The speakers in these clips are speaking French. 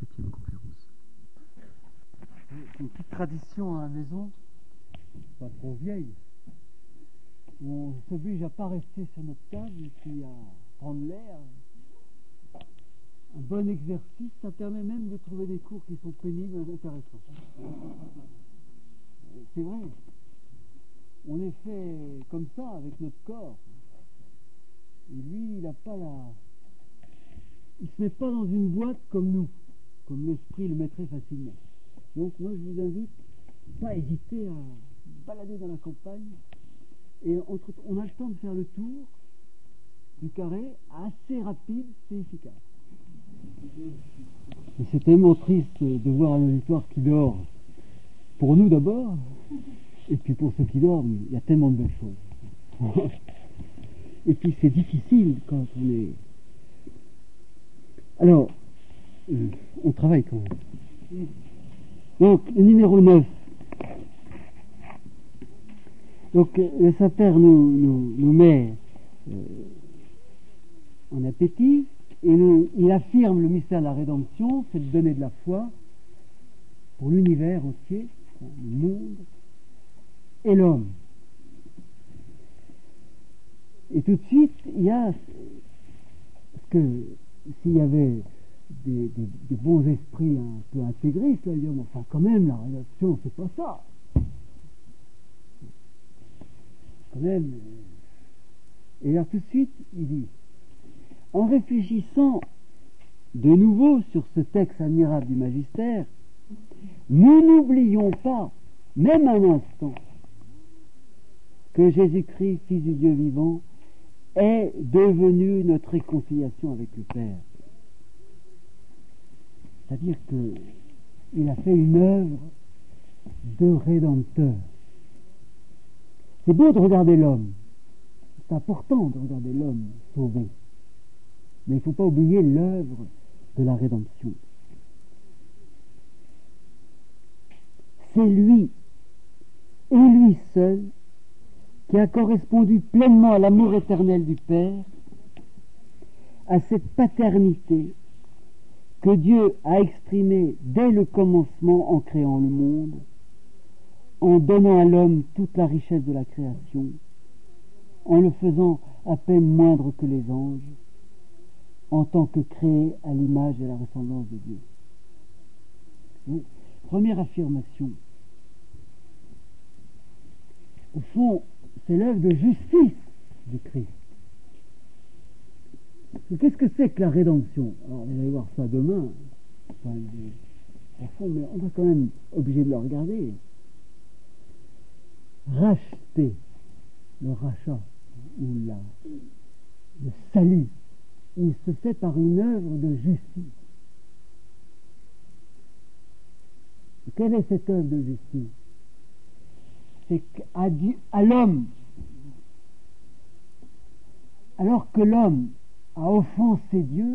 7e conférence. Une petite tradition à la maison, pas trop vieille, où on s'oblige à pas rester sur notre table et puis à prendre l'air. Un bon exercice, ça permet même de trouver des cours qui sont pénibles et intéressants. C'est vrai. On est fait comme ça avec notre corps. Et lui, il n'a pas la... Il se met pas dans une boîte comme nous, comme l'esprit le mettrait facilement. Donc moi, je vous invite à pas hésiter à balader dans la campagne. Et on a le temps de faire le tour du carré, assez rapide, c'est efficace. Et c'est tellement triste de voir un auditoire qui dort. Pour nous d'abord, et puis pour ceux qui dorment, il y a tellement de belles choses. Et puis c'est difficile quand on est... Alors, on travaille quand même. Donc, le numéro 9. Donc, le Saint-Père nous met en appétit, et il affirme le mystère de la rédemption, c'est de donner de la foi pour l'univers entier, le monde et l'homme. Et tout de suite, il y a ce que s'il y avait des bons esprits un peu intégristes, là, ils disent, enfin quand même, la rédemption, c'est pas ça. Quand même. Et là, tout de suite, il dit, en réfléchissant de nouveau sur ce texte admirable du Magistère, nous n'oublions pas, même un instant, que Jésus-Christ, Fils du Dieu vivant, est devenu notre réconciliation avec le Père. C'est-à-dire qu'il a fait une œuvre de rédempteur. C'est beau de regarder l'homme. C'est important de regarder l'homme sauvé. Mais il ne faut pas oublier l'œuvre de la rédemption. C'est lui, et lui seul, qui a correspondu pleinement à l'amour éternel du Père, à cette paternité que Dieu a exprimée dès le commencement en créant le monde, en donnant à l'homme toute la richesse de la création, en le faisant à peine moindre que les anges, en tant que créé à l'image et à la ressemblance de Dieu. Donc, première affirmation. Au fond, c'est l'œuvre de justice du Christ. Qu'est-ce que c'est que la rédemption? Alors, vous allez voir ça demain. Enfin, au fond, mais on va quand même obligé de le regarder. Racheter, le rachat, ou le salut, il se fait par une œuvre de justice. Et quelle est cette œuvre de justice? C'est qu'à l'homme, alors que l'homme a offensé Dieu,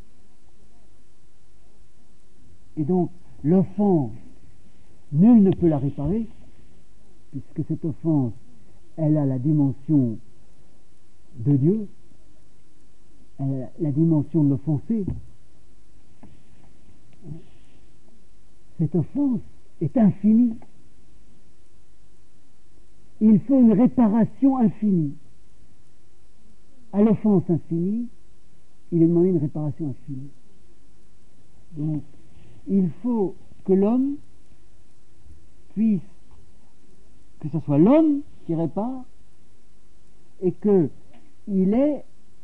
et donc l'offense, nul ne peut la réparer, puisque cette offense, elle a la dimension de Dieu, elle a la dimension de l'offensé. Cette offense est infinie. Il faut une réparation infinie. À l'offense infinie, il est demandé une réparation infinie. Donc, il faut que l'homme puisse, que ce soit l'homme qui répare, et qu'il ait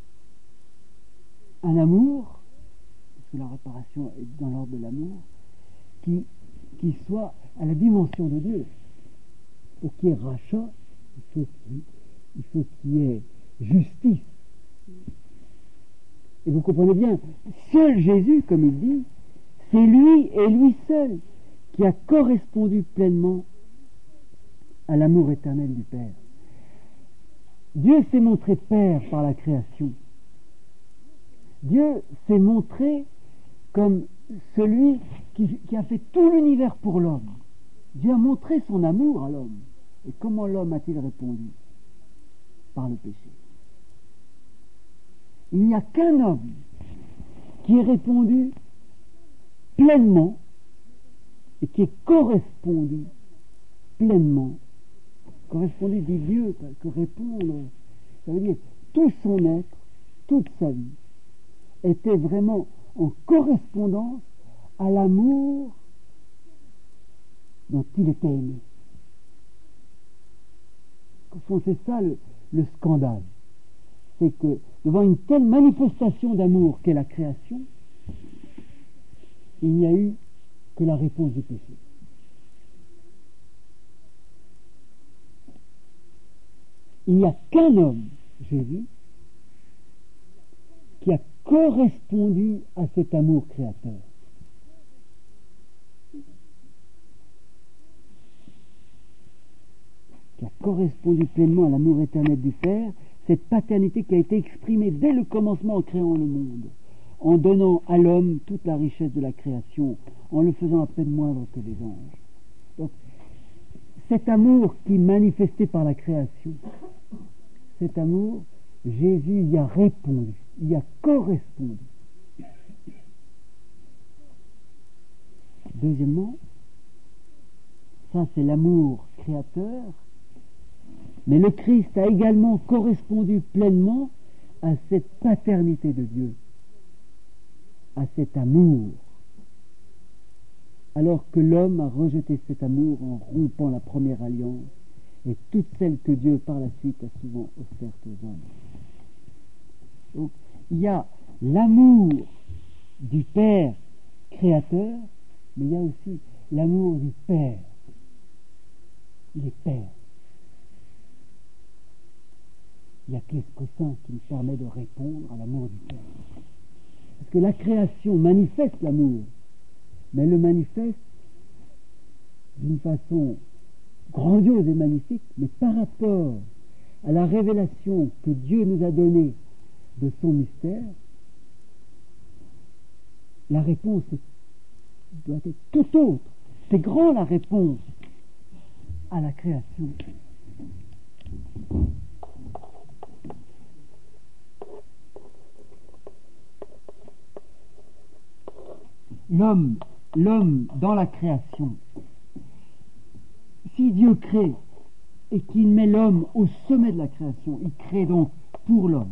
un amour, parce que la réparation est dans l'ordre de l'amour, qui soit à la dimension de Dieu. Pour qu'il y ait rachat, il faut qu'il y ait justice. Et vous comprenez bien, seul Jésus, comme il dit, c'est lui et lui seul qui a correspondu pleinement à l'amour éternel du Père. Dieu s'est montré Père par la création. Dieu s'est montré comme celui qui a fait tout l'univers pour l'homme. Dieu a montré son amour à l'homme. Et comment l'homme a-t-il répondu? Par le péché. Il n'y a qu'un homme qui ait répondu pleinement et qui est correspondu pleinement. Correspondu dit Dieu, parce que répondre, ça veut dire tout son être, toute sa vie, était vraiment en correspondance à l'amour dont il était aimé. Au fond, c'est ça le scandale. C'est que devant une telle manifestation d'amour qu'est la création, il n'y a eu que la réponse du péché. Il n'y a qu'un homme, Jésus, qui a correspondu à cet amour créateur. Qui a correspondu pleinement à l'amour éternel du Père, cette paternité qui a été exprimée dès le commencement en créant le monde, en donnant à l'homme toute la richesse de la création, en le faisant à peine moindre que les anges. Donc, cet amour qui est manifesté par la création, cet amour, Jésus y a répondu, y a correspondu. Deuxièmement, ça c'est l'amour créateur, mais le Christ a également correspondu pleinement à cette paternité de Dieu, à cet amour, alors que l'homme a rejeté cet amour en rompant la première alliance et toutes celles que Dieu par la suite a souvent offertes aux hommes. Donc, il y a l'amour du Père créateur, mais il y a aussi l'amour du Père. Il est Père. Il n'y a que l'Esprit Saint qui nous permet de répondre à l'amour du Père. Parce que la création manifeste l'amour, mais elle le manifeste d'une façon grandiose et magnifique, mais par rapport à la révélation que Dieu nous a donnée de son mystère, la réponse doit être tout autre. C'est grand la réponse à la création. L'homme dans la création, si Dieu crée et qu'il met l'homme au sommet de la création, il crée donc pour l'homme.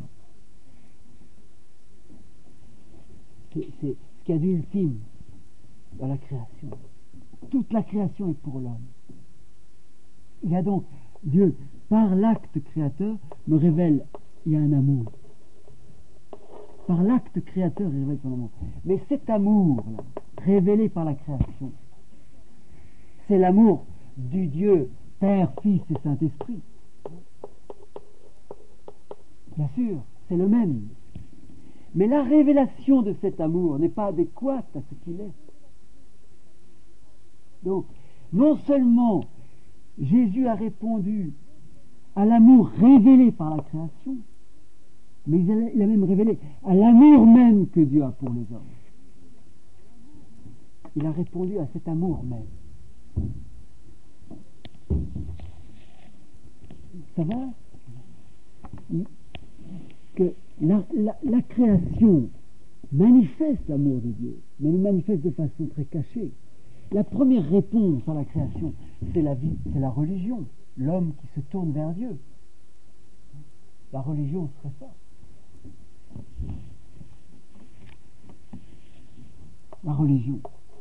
C'est ce qu'il y a d'ultime dans la création. Toute la création est pour l'homme. Il y a donc, Dieu, par l'acte créateur, me révèle, il y a un amour. Par l'acte créateur, il révèle son amour. Mais cet amour-là, révélé par la création, c'est l'amour du Dieu, Père, Fils et Saint-Esprit. Bien sûr, c'est le même. Mais la révélation de cet amour n'est pas adéquate à ce qu'il est. Donc, non seulement Jésus a répondu à l'amour révélé par la création, mais il a même révélé à l'amour même que Dieu a pour les hommes. Il a répondu à cet amour même. Ça va? Que la création manifeste l'amour de Dieu, mais le manifeste de façon très cachée. La première réponse à la création, c'est la vie, c'est la religion, l'homme qui se tourne vers Dieu. La religion serait ça. La religion.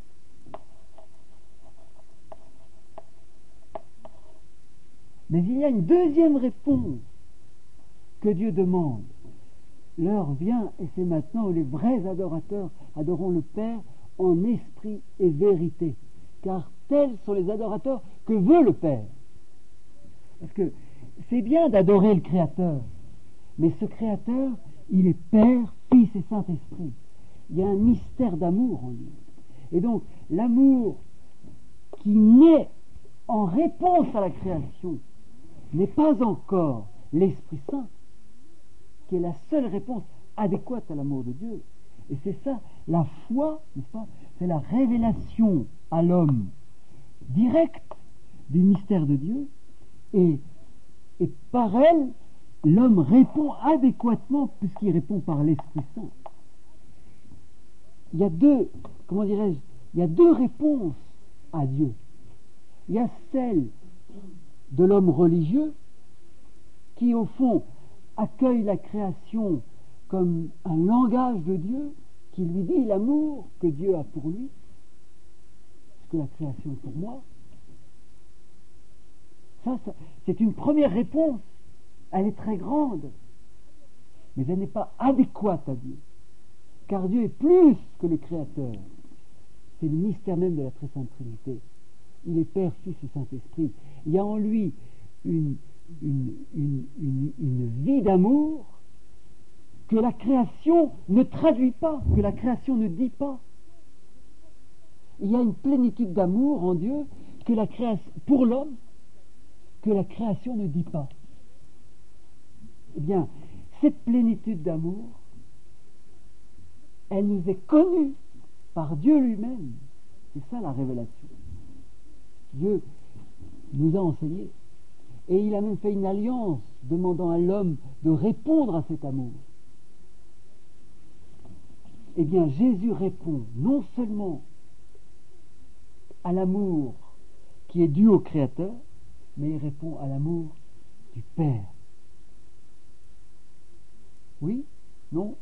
Mais il y a une deuxième réponse que Dieu demande. L'heure vient, et c'est maintenant où les vrais adorateurs adoreront le Père en esprit et vérité, car tels sont les adorateurs que veut le Père. Parce que c'est bien d'adorer le Créateur, mais ce Créateur, il est Père, Fils et Saint-Esprit. Il y a un mystère d'amour en lui. Et donc, l'amour qui naît en réponse à la création n'est pas encore l'Esprit Saint, qui est la seule réponse adéquate à l'amour de Dieu. Et c'est ça, la foi, n'est-ce pas? C'est la révélation à l'homme directe du mystère de Dieu, et par elle, l'homme répond adéquatement, puisqu'il répond par l'Esprit Saint. Il y a deux, comment dirais-je, il y a deux réponses à Dieu. Il y a celle de l'homme religieux qui, au fond, accueille la création comme un langage de Dieu, qui lui dit l'amour que Dieu a pour lui, ce que la création est pour moi. Ça, c'est une première réponse. Elle est très grande, mais elle n'est pas adéquate à Dieu, car Dieu est plus que le Créateur. C'est le mystère même de la très sainte Trinité. Il est Père, Fils et Saint-Esprit. Il y a en lui une vie d'amour que la création ne traduit pas, que la création ne dit pas. Il y a une plénitude d'amour en Dieu que la création, pour l'homme, que la création ne dit pas. Eh bien, cette plénitude d'amour, elle nous est connue par Dieu lui-même. C'est ça la révélation. Dieu nous a enseigné. Et il a même fait une alliance demandant à l'homme de répondre à cet amour. Eh bien, Jésus répond non seulement à l'amour qui est dû au Créateur, mais il répond à l'amour du Père. Oui? Non?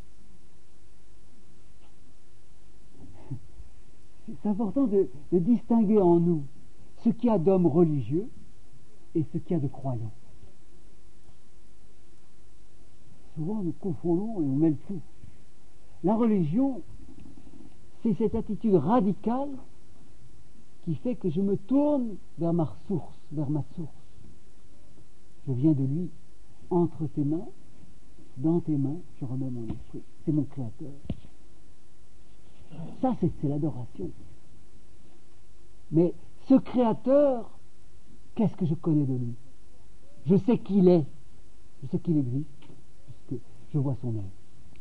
C'est important de distinguer en nous ce qu'il y a d'hommes religieux et ce qu'il y a de croyants. Souvent nous confondons et on met le fou. La religion, c'est cette attitude radicale qui fait que je me tourne vers ma source, Je viens de lui, entre tes mains, dans tes mains, je remets mon esprit. C'est mon Créateur. Ça, c'est l'adoration. Mais ce Créateur, qu'est-ce que je connais de lui? Je sais qu'il est, je sais qu'il existe, puisque je vois son œuvre.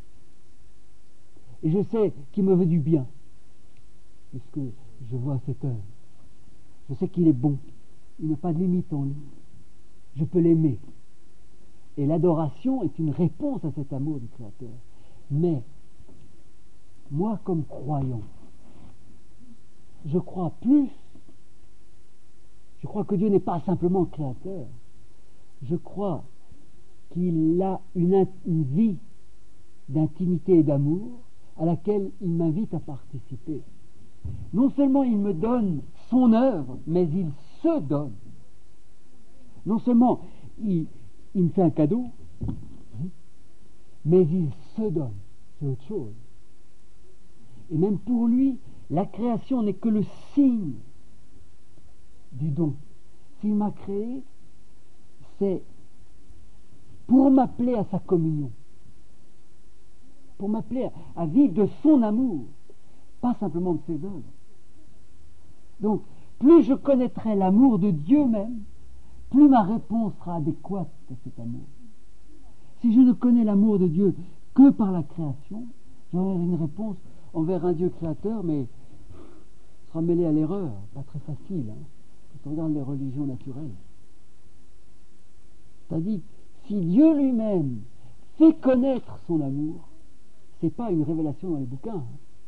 Et je sais qu'il me veut du bien, puisque je vois cette œuvre. Je sais qu'il est bon, il n'y a pas de limite en lui. Je peux l'aimer. Et l'adoration est une réponse à cet amour du Créateur. Mais, moi comme croyant, je crois plus. Je crois que Dieu n'est pas simplement Créateur. Je crois qu'il a une vie d'intimité et d'amour à laquelle il m'invite à participer. Non seulement il me donne son œuvre, mais il se donne. Non seulement il me fait un cadeau, mais il se donne. C'est autre chose. Et même pour lui, la création n'est que le signe du don. S'il m'a créé, c'est pour m'appeler à sa communion, pour m'appeler à vivre de son amour, pas simplement de ses œuvres. Donc, plus je connaîtrai l'amour de Dieu même, plus ma réponse sera adéquate à cet amour. Si je ne connais l'amour de Dieu que par la création, j'aurai une réponse envers un Dieu créateur, mais sera mêlé à l'erreur, pas très facile, quand on regarde les religions naturelles. C'est-à-dire, si Dieu lui-même fait connaître son amour, c'est pas une révélation dans les bouquins.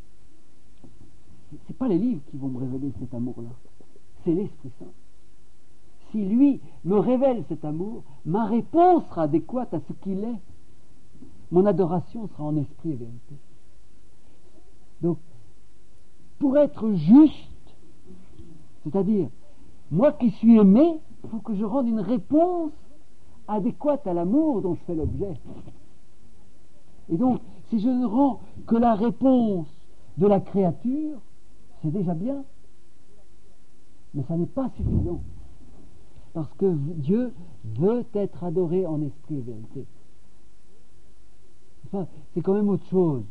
C'est pas les livres qui vont me révéler cet amour-là. C'est l'Esprit Saint. Si lui me révèle cet amour, ma réponse sera adéquate à ce qu'il est. Mon adoration sera en esprit et vérité. Donc, pour être juste, c'est-à-dire, moi qui suis aimé, il faut que je rende une réponse adéquate à l'amour dont je fais l'objet. Et donc, si je ne rends que la réponse de la créature, c'est déjà bien. Mais ça n'est pas suffisant. Parce que Dieu veut être adoré en esprit et vérité. Enfin, c'est quand même autre chose.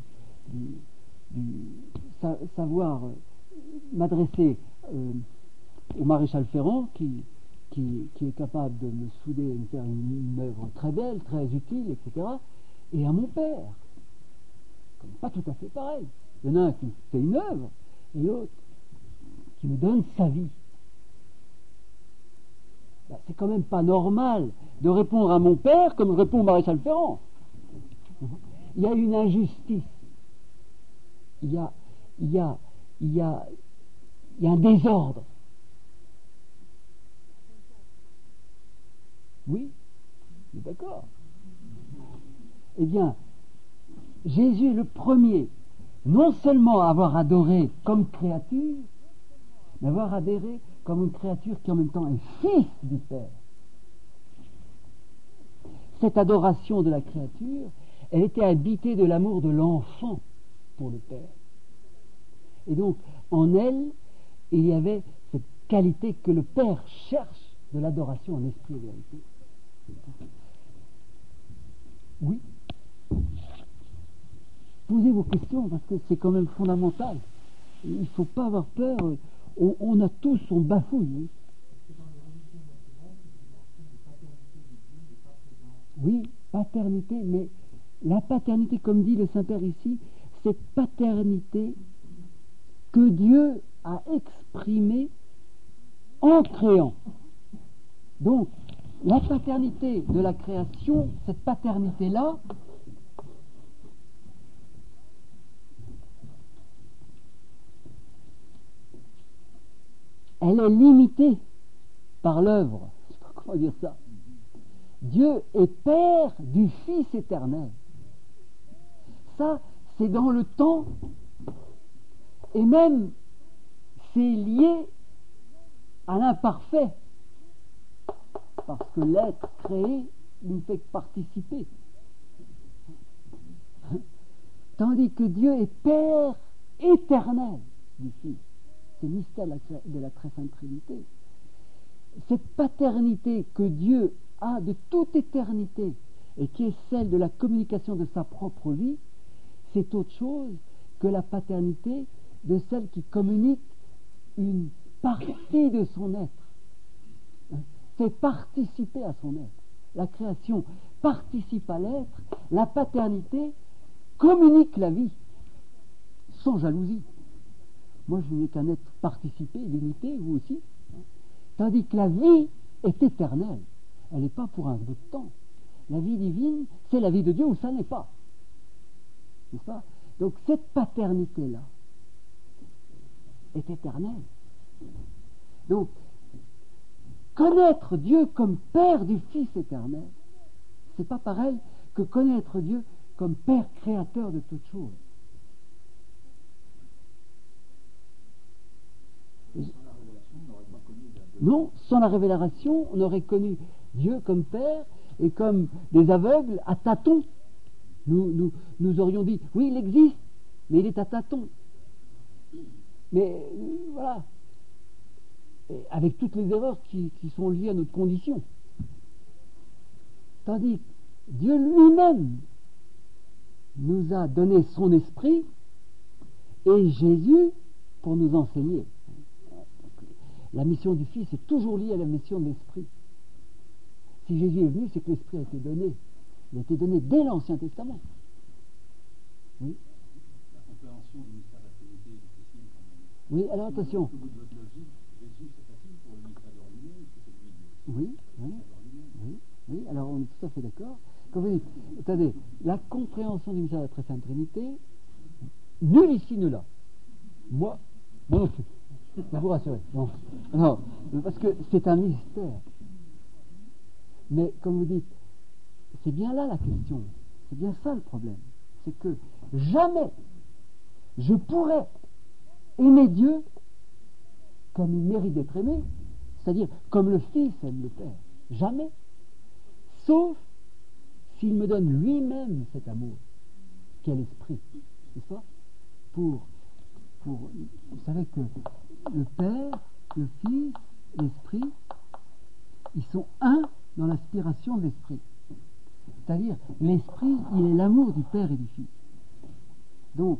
Savoir m'adresser au maréchal Ferrand qui est capable de me souder et me faire une œuvre très belle, très utile, etc. Et à mon père. Comme pas tout à fait pareil. Il y en a un qui fait une œuvre et l'autre qui me donne sa vie. Ben, c'est quand même pas normal de répondre à mon père comme je réponds au maréchal Ferrand. Il y a une injustice. Il y a il y a un désordre. Oui, d'accord. Eh bien, Jésus est le premier, non seulement à avoir adoré comme créature, mais à avoir adoré comme une créature qui en même temps est fils du Père. Cette adoration de la créature, elle était habitée de l'amour de l'enfant pour le Père. Et donc, en elle, il y avait cette qualité que le Père cherche de l'adoration en esprit et vérité. Oui. Posez vos questions parce que c'est quand même fondamental. Il ne faut pas avoir peur. On a tous, on bafouille. Oui. Oui, paternité, mais la paternité, comme dit le Saint-Père ici, cette paternité que Dieu a exprimée en créant. Donc, la paternité de la création, cette paternité-là, elle est limitée par l'œuvre. Je ne sais pas comment dire ça. Dieu est Père du Fils éternel. Ça, c'est dans le temps, et même c'est lié à l'imparfait, parce que l'être créé ne fait que participer. Tandis que Dieu est Père éternel du Fils. C'est le mystère de la très sainte Trinité. Cette paternité que Dieu a de toute éternité et qui est celle de la communication de sa propre vie, c'est autre chose que la paternité de celle qui communique une partie de son être. C'est participer à son être. La création participe à l'être, la paternité communique la vie, sans jalousie. Moi, je n'ai qu'un être participé, limité, vous aussi. Tandis que la vie est éternelle. Elle n'est pas pour un bout de temps. La vie divine, c'est la vie de Dieu ou ça n'est pas. N'est-ce pas ? Donc cette paternité-là est éternelle. Donc, connaître Dieu comme Père du Fils éternel, c'est pas pareil que connaître Dieu comme Père créateur de toutes choses. Non, sans la révélation, on aurait connu Dieu comme Père et comme des aveugles à tâtons. Nous aurions dit, oui, il existe, mais il est à tâtons. Mais voilà, et avec toutes les erreurs qui sont liées à notre condition. Tandis que Dieu lui-même nous a donné son esprit et Jésus pour nous enseigner. La mission du Fils est toujours liée à la mission de l'Esprit. Si Jésus est venu, c'est que l'Esprit a été donné. Il a été donné dès l'Ancien Testament. Oui. La compréhension du mystère de la Trinité est difficile quand même. Oui, alors attention. Au bout de votre logique, Jésus c'est facile pour le mystère de lui-même, c'est lui. Oui, oui, oui, alors on est tout à fait d'accord. Quand vous dites, attendez, la compréhension du mystère de la très sainte Trinité, nul ici ne l'a. Moi non plus. Je vous rassurer. Non, parce que c'est un mystère. Mais comme vous dites, c'est bien là la question. C'est bien ça le problème. C'est que jamais je pourrais aimer Dieu comme il mérite d'être aimé, c'est-à-dire comme le Fils aime le Père. Jamais. Sauf s'il me donne lui-même cet amour, qui est l'Esprit. N'est-ce pas ? Vous savez que le Père, le Fils, l'Esprit, ils sont un dans l'aspiration de l'Esprit. C'est-à-dire, l'Esprit, il est l'amour du Père et du Fils. Donc,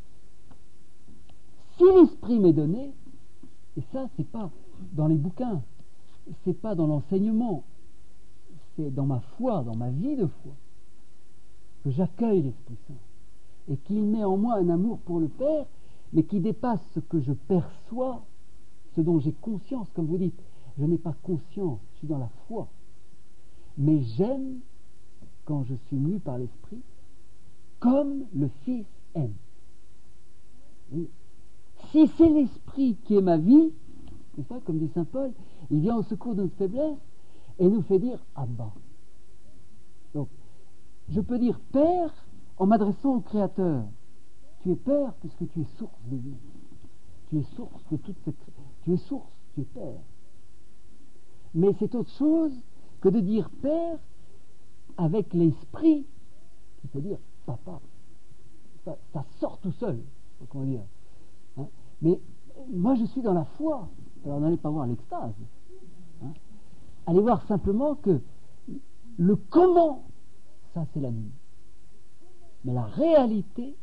si l'Esprit m'est donné, et ça, c'est pas dans les bouquins, c'est pas dans l'enseignement, c'est dans ma foi, dans ma vie de foi, que j'accueille l'Esprit Saint, et qu'il met en moi un amour pour le Père, mais qui dépasse ce que je perçois, ce dont j'ai conscience. Comme vous dites, je n'ai pas conscience, je suis dans la foi. Mais j'aime quand je suis mu par l'Esprit, comme le Fils aime. Oui. Si c'est l'Esprit Saint-Esprit qui est ma vie, n'est-ce pas, comme dit saint Paul, il vient au secours de notre faiblesse et nous fait dire Abba. Donc, je peux dire Père en m'adressant au Créateur. Tu es Père puisque tu es source de vie. Tu es source de toute cette... Tu es source, tu es Père. Mais c'est autre chose que de dire Père avec l'esprit qui peut dire Papa. Ça sort tout seul, comment dire. Hein? Mais moi je suis dans la foi. Alors n'allez pas voir l'extase. Hein? Allez voir simplement que le comment, ça c'est la nuit. Mais la réalité,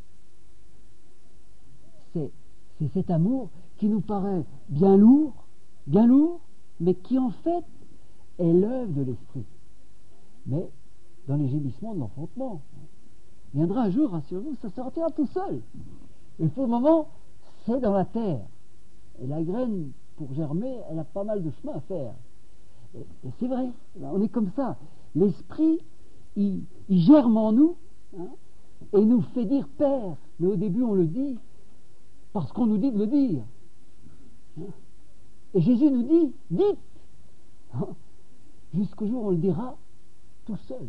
c'est cet amour qui nous paraît bien lourd, mais qui en fait est l'œuvre de l'esprit. Mais dans les gémissements de l'enfantement. Viendra un jour, rassurez-vous, ça sortira tout seul. Et pour le moment, c'est dans la terre. Et la graine, pour germer, elle a pas mal de chemin à faire. Et c'est vrai, on est comme ça. L'esprit, il germe en nous, hein, et nous fait dire Père. Mais au début, on le dit parce qu'on nous dit de le dire. Hein. Et Jésus nous dit, dites, hein, jusqu'au jour où on le dira tout seul.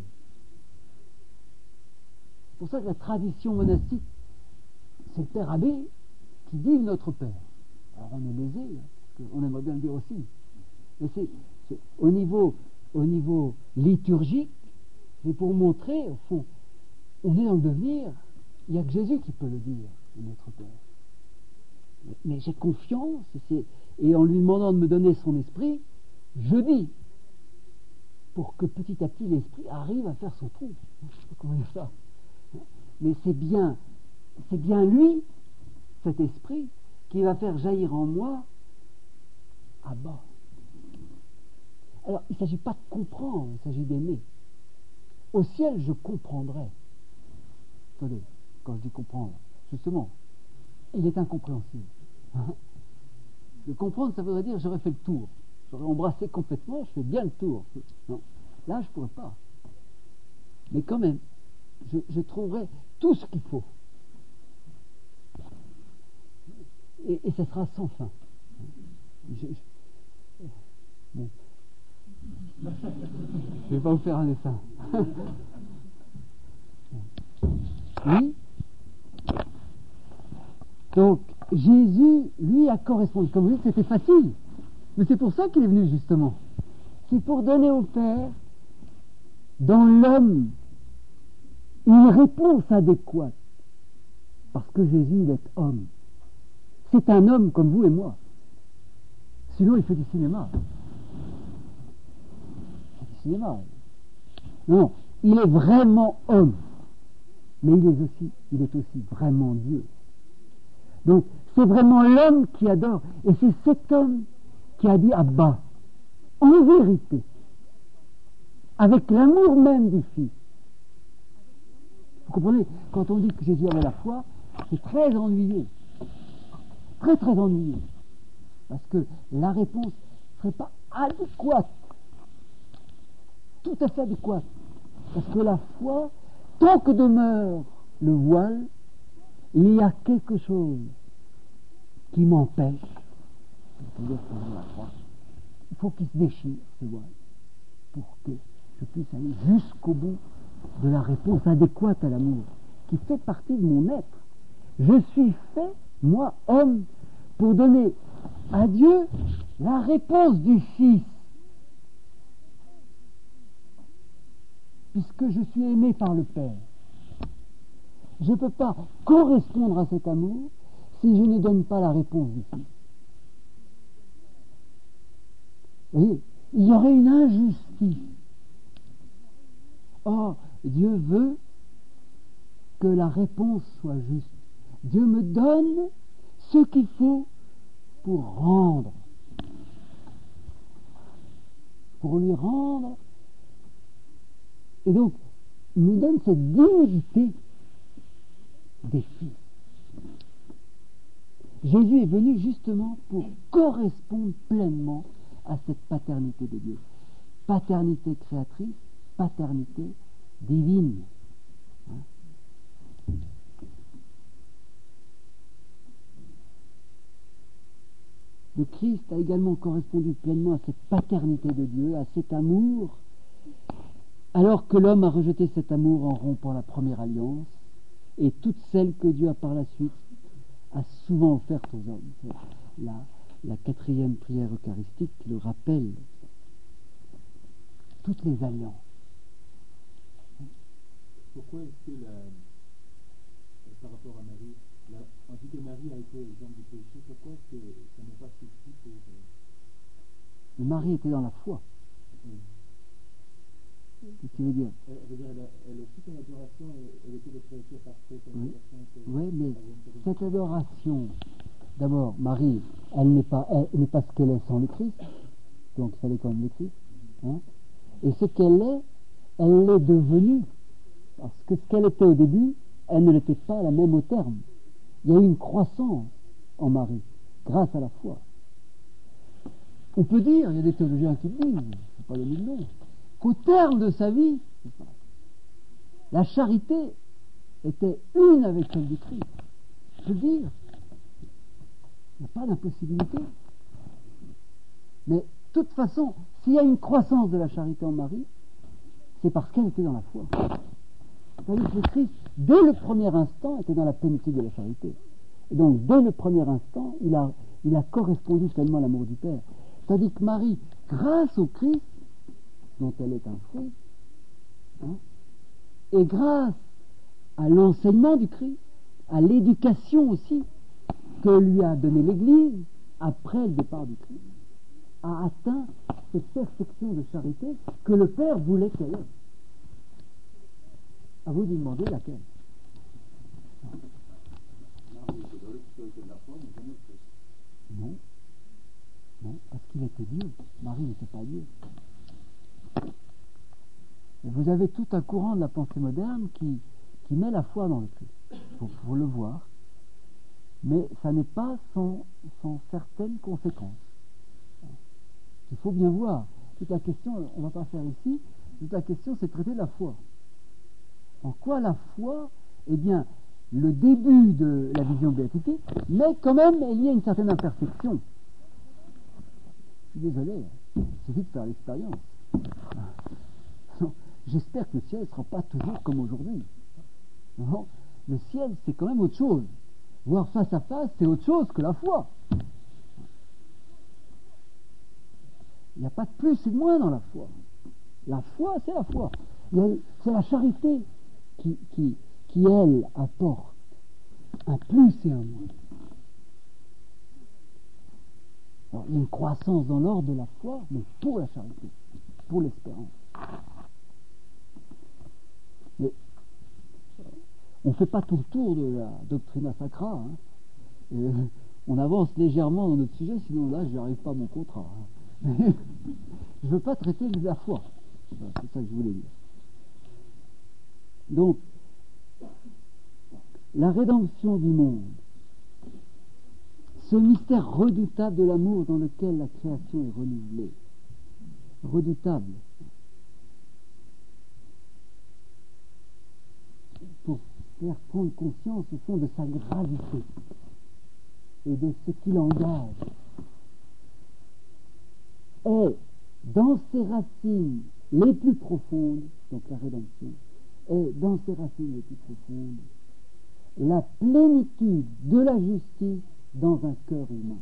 C'est pour ça que la tradition monastique, c'est le Père Abbé qui dit notre Père. Alors on est lésé, hein, parce qu'on aimerait bien le dire aussi. Mais c'est au niveau liturgique, c'est pour montrer, au fond, on est dans le devenir, il n'y a que Jésus qui peut le dire, notre Père. Mais j'ai confiance, et en lui demandant de me donner son esprit, je dis, pour que petit à petit l'esprit arrive à faire son trou. Je ne sais pas comment dire ça. Mais c'est bien lui, cet esprit, qui va faire jaillir en moi Abba. Alors, il ne s'agit pas de comprendre, il s'agit d'aimer. Au ciel, je comprendrai. Attendez, quand je dis comprendre, justement, il est incompréhensible. Le comprendre, ça voudrait dire j'aurais fait le tour. J'aurais embrassé complètement, je fais bien le tour. Non, là, je ne pourrais pas. Mais quand même, je trouverai tout ce qu'il faut. Et ça sera sans fin. Bon. Je ne vais pas vous faire un dessin. Oui. Donc, Jésus, lui, a correspondu. Comme vous dites, c'était facile. Mais c'est pour ça qu'il est venu, justement. C'est pour donner au Père, dans l'homme, une réponse adéquate. Parce que Jésus, il est homme. C'est un homme comme vous et moi. Sinon, il fait du cinéma. Il fait du cinéma. Non, il est vraiment homme. Mais il est aussi vraiment Dieu. Donc, c'est vraiment l'homme qui adore. Et c'est cet homme qui a dit Abba, en vérité, avec l'amour même du Fils. Vous comprenez, quand on dit que Jésus avait la foi, c'est très ennuyeux. Très, très ennuyeux. Parce que la réponse ne serait pas adéquate. Tout à fait adéquate. Parce que la foi, tant que demeure le voile, il y a quelque chose qui m'empêche. Il faut qu'il se déchire, ce voile, pour que je puisse aller jusqu'au bout de la réponse adéquate à l'amour, qui fait partie de mon être. Je suis fait, moi, homme, pour donner à Dieu la réponse du Fils. Puisque je suis aimé par le Père. Je ne peux pas correspondre à cet amour si je ne donne pas la réponse du Fils. Vous voyez, il y aurait une injustice. Or, Dieu veut que la réponse soit juste. Dieu me donne ce qu'il faut pour rendre. Pour lui rendre. Et donc, il me donne cette dignité des fils. Jésus est venu justement pour correspondre pleinement à cette paternité de Dieu. Paternité créatrice, paternité divine. le Christ a également correspondu pleinement à cette paternité de Dieu, à cet amour, alors que l'homme a rejeté cet amour en rompant la première alliance, et toutes celles que Dieu a par la suite a souvent offertes aux hommes. C'est la quatrième prière eucharistique qui le rappelle. Toutes les alliances. Pourquoi est-ce que par rapport à Marie, on dit que Marie a été exempte du péché, pourquoi est-ce que ça n'est pas suffi pour... Marie était dans la foi. Qu'est-ce que tu veux dire? Elle aussi, son adoration, elle était de créature parfaite. Oui, mais cette adoration, d'abord, Marie, elle n'est pas ce qu'elle est sans le Christ, donc il fallait quand même le Christ. Hein? Et ce qu'elle est, elle l'est devenue. Parce que ce qu'elle était au début, elle ne l'était pas la même au terme. Il y a eu une croissance en Marie, grâce à la foi. On peut dire, il y a des théologiens qui disent, je ne sais pas donner le nom, qu'au terme de sa vie, la charité était une avec celle du Christ. Je peux dire, il n'y a pas d'impossibilité. Mais de toute façon, s'il y a une croissance de la charité en Marie, c'est parce qu'elle était dans la foi. C'est-à-dire que le Christ, dès le premier instant, était dans la plénitude de la charité. Et donc, dès le premier instant, il a correspondu pleinement à l'amour du Père. C'est-à-dire que Marie, grâce au Christ, dont elle est un fruit, hein, et grâce à l'enseignement du Christ, à l'éducation aussi que lui a donné l'Église après le départ du Christ, a atteint cette perfection de charité que le Père voulait qu'elle ait. À vous de demander laquelle. Non. Non, parce qu'il était Dieu. Marie n'était pas Dieu. Et vous avez tout un courant de la pensée moderne qui met la foi dans le Christ. Il faut le voir. Mais ça n'est pas sans certaines conséquences. Il faut bien voir. Toute la question, on ne va pas faire ici, toute la question c'est de traiter de la foi. En quoi la foi, eh bien, le début de la vision béatifique, mais quand même il y a une certaine imperfection. Je suis désolé, il suffit de faire l'expérience. J'espère que le ciel ne sera pas toujours comme aujourd'hui. Non, le ciel, c'est quand même autre chose. Voir face à face, c'est autre chose que la foi. Il n'y a pas de plus et de moins dans la foi. La foi, c'est la foi. C'est la charité qui, elle, apporte un plus et un moins. Alors, il y a une croissance dans l'ordre de la foi, mais pour la charité, pour l'espérance. Mais on ne fait pas tout le tour de la doctrina sacra. Hein. On avance légèrement dans notre sujet, sinon là, je n'arrive pas à mon contrat. Hein. Je ne veux pas traiter de la foi. Voilà, c'est ça que je voulais dire. Donc, la rédemption du monde, ce mystère redoutable de l'amour dans lequel la création est renouvelée, redoutable, pour faire prendre conscience au fond de sa gravité et de ce qu'il engage, est dans ses racines les plus profondes, donc la rédemption, est dans ses racines les plus profondes, la plénitude de la justice dans un cœur humain,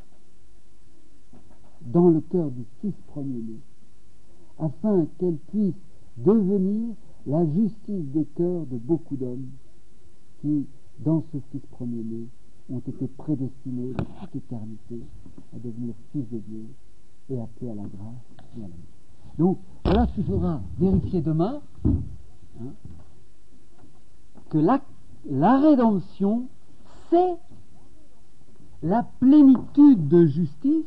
dans le cœur du Fils premier-né, afin qu'elle puisse devenir la justice des cœurs de beaucoup d'hommes qui, dans ce Fils premier-né, ont été prédestinés de toute éternité à devenir fils de Dieu et appelés à la grâce et à l'amour. Donc, voilà ce qu'il faudra vérifier demain, hein, que la rédemption, c'est la plénitude de justice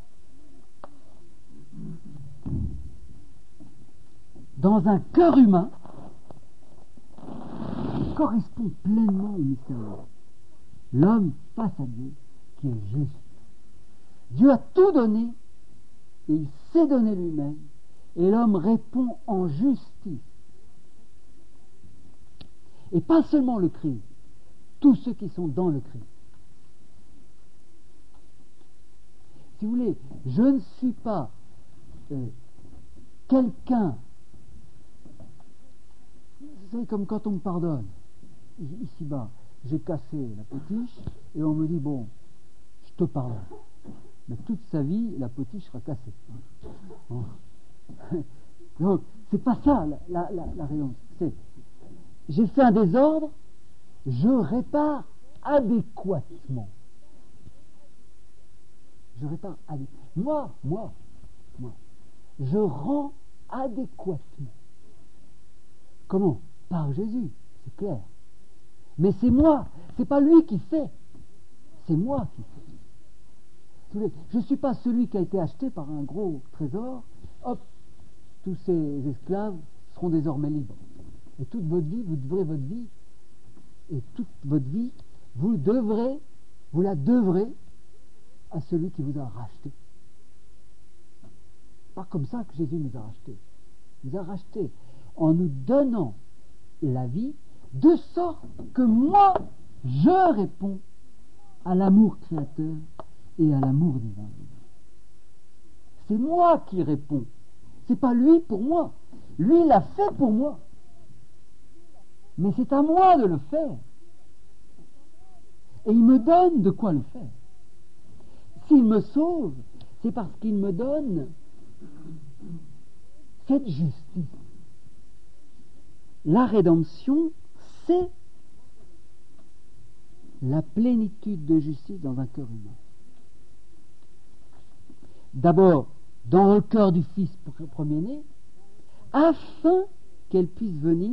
dans un cœur humain qui correspond pleinement au mystère de l'homme. L'homme face à Dieu qui est juste. Dieu a tout donné et il s'est donné lui-même et l'homme répond en justice. Et pas seulement le Christ, tous ceux qui sont dans le Christ. Si vous voulez, je ne suis pas quelqu'un. C'est comme quand on me pardonne. Ici-bas, j'ai cassé la potiche et on me dit, bon, je te pardonne. Mais toute sa vie, la potiche sera cassée. Bon. Donc, c'est pas ça la raison. C'est, j'ai fait un désordre, je répare adéquatement. Je répare adéquatement. Moi, je rends adéquatement. Comment? Par Jésus, c'est clair. Mais c'est moi, c'est pas lui qui fait, c'est moi qui fais. Je ne suis pas celui qui a été acheté par un gros trésor, hop, tous ces esclaves seront désormais libres. Et toute votre vie, vous devrez votre vie, et toute votre vie, vous la devrez à celui qui vous a racheté. Pas comme ça que Jésus nous a rachetés. Il nous a rachetés en nous donnant la vie, de sorte que moi, je réponds à l'amour créateur et à l'amour divin. C'est moi qui réponds. C'est pas lui pour moi. Lui l'a fait pour moi. Mais c'est à moi de le faire. Et il me donne de quoi le faire. S'il me sauve, c'est parce qu'il me donne cette justice. La rédemption, c'est la plénitude de justice dans un cœur humain. D'abord, dans le cœur du Fils premier-né, afin qu'elle puisse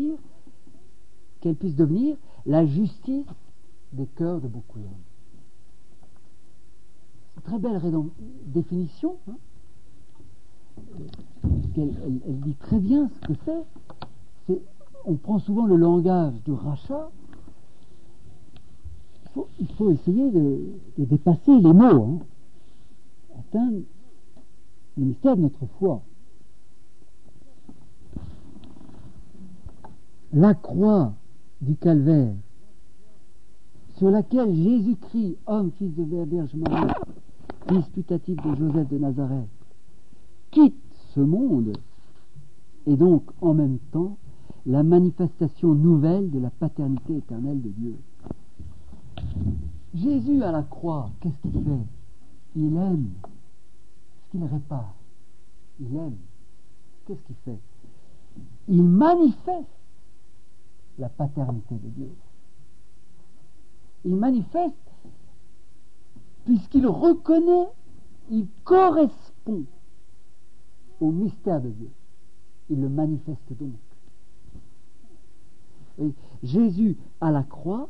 devenir la justice des cœurs de beaucoup d'hommes. C'est une très belle définition. Hein. Elle dit très bien ce que c'est. On prend souvent le langage du rachat. Il faut essayer de dépasser les mots, hein, atteindre le mystère de notre foi. La croix du calvaire, sur laquelle Jésus-Christ, homme, fils de Vierge Marie, fils putatif de Joseph de Nazareth, quitte ce monde, et donc en même temps la manifestation nouvelle de la paternité éternelle de Dieu. Jésus à la croix, qu'est-ce qu'il fait? Il aime. Qu'est-ce qu'il répare? Il aime. Qu'est-ce qu'il fait? Il manifeste la paternité de Dieu. Il manifeste puisqu'il reconnaît, il correspond au mystère de Dieu. Il le manifeste donc. Et Jésus à la croix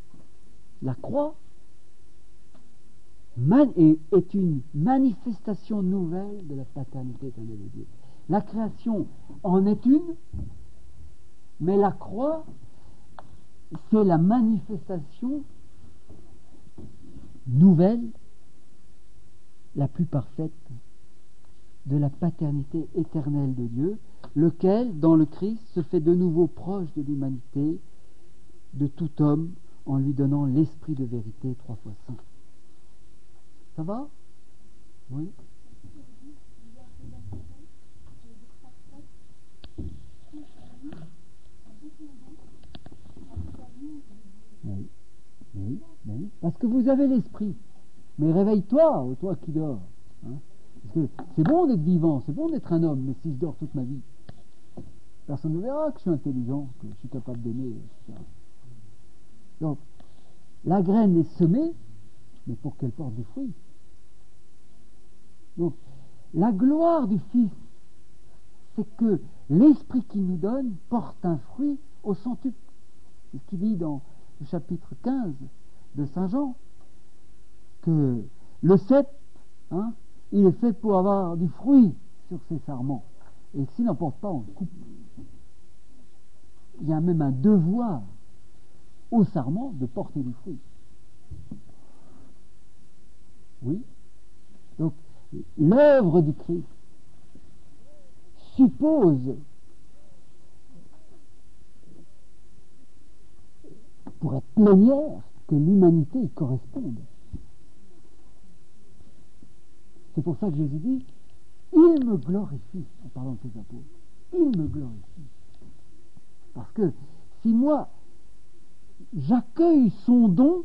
est une manifestation nouvelle de la paternité éternelle de Dieu. La création en est une, mais la croix, c'est la manifestation nouvelle, la plus parfaite, de la paternité éternelle de Dieu, lequel, dans le Christ, se fait de nouveau proche de l'humanité, de tout homme, en lui donnant l'esprit de vérité 3 fois saint. Ça va? Oui. Oui. Parce que vous avez l'esprit. Mais réveille-toi, toi qui dors. Hein? Parce que c'est bon d'être vivant, c'est bon d'être un homme, mais si je dors toute ma vie, personne ne verra que je suis intelligent, que je suis capable d'aimer, etc. Donc, la graine est semée, mais pour qu'elle porte du fruit. Donc, la gloire du Fils, c'est que l'esprit qu'il nous donne porte un fruit au centuple. C'est ce qu'il dit dans le chapitre 15 de Saint Jean, que le cep, hein, il est fait pour avoir du fruit sur ses sarments. Et s'il n'en porte pas, on le coupe. Il y a même un devoir au sarment de porter du fruit. Oui. Donc, l'œuvre du Christ suppose, pour être plénière, que l'humanité y corresponde. C'est pour ça que Jésus dit, il me glorifie, en parlant de ses apôtres. Il me glorifie. Parce que si moi, j'accueille son don,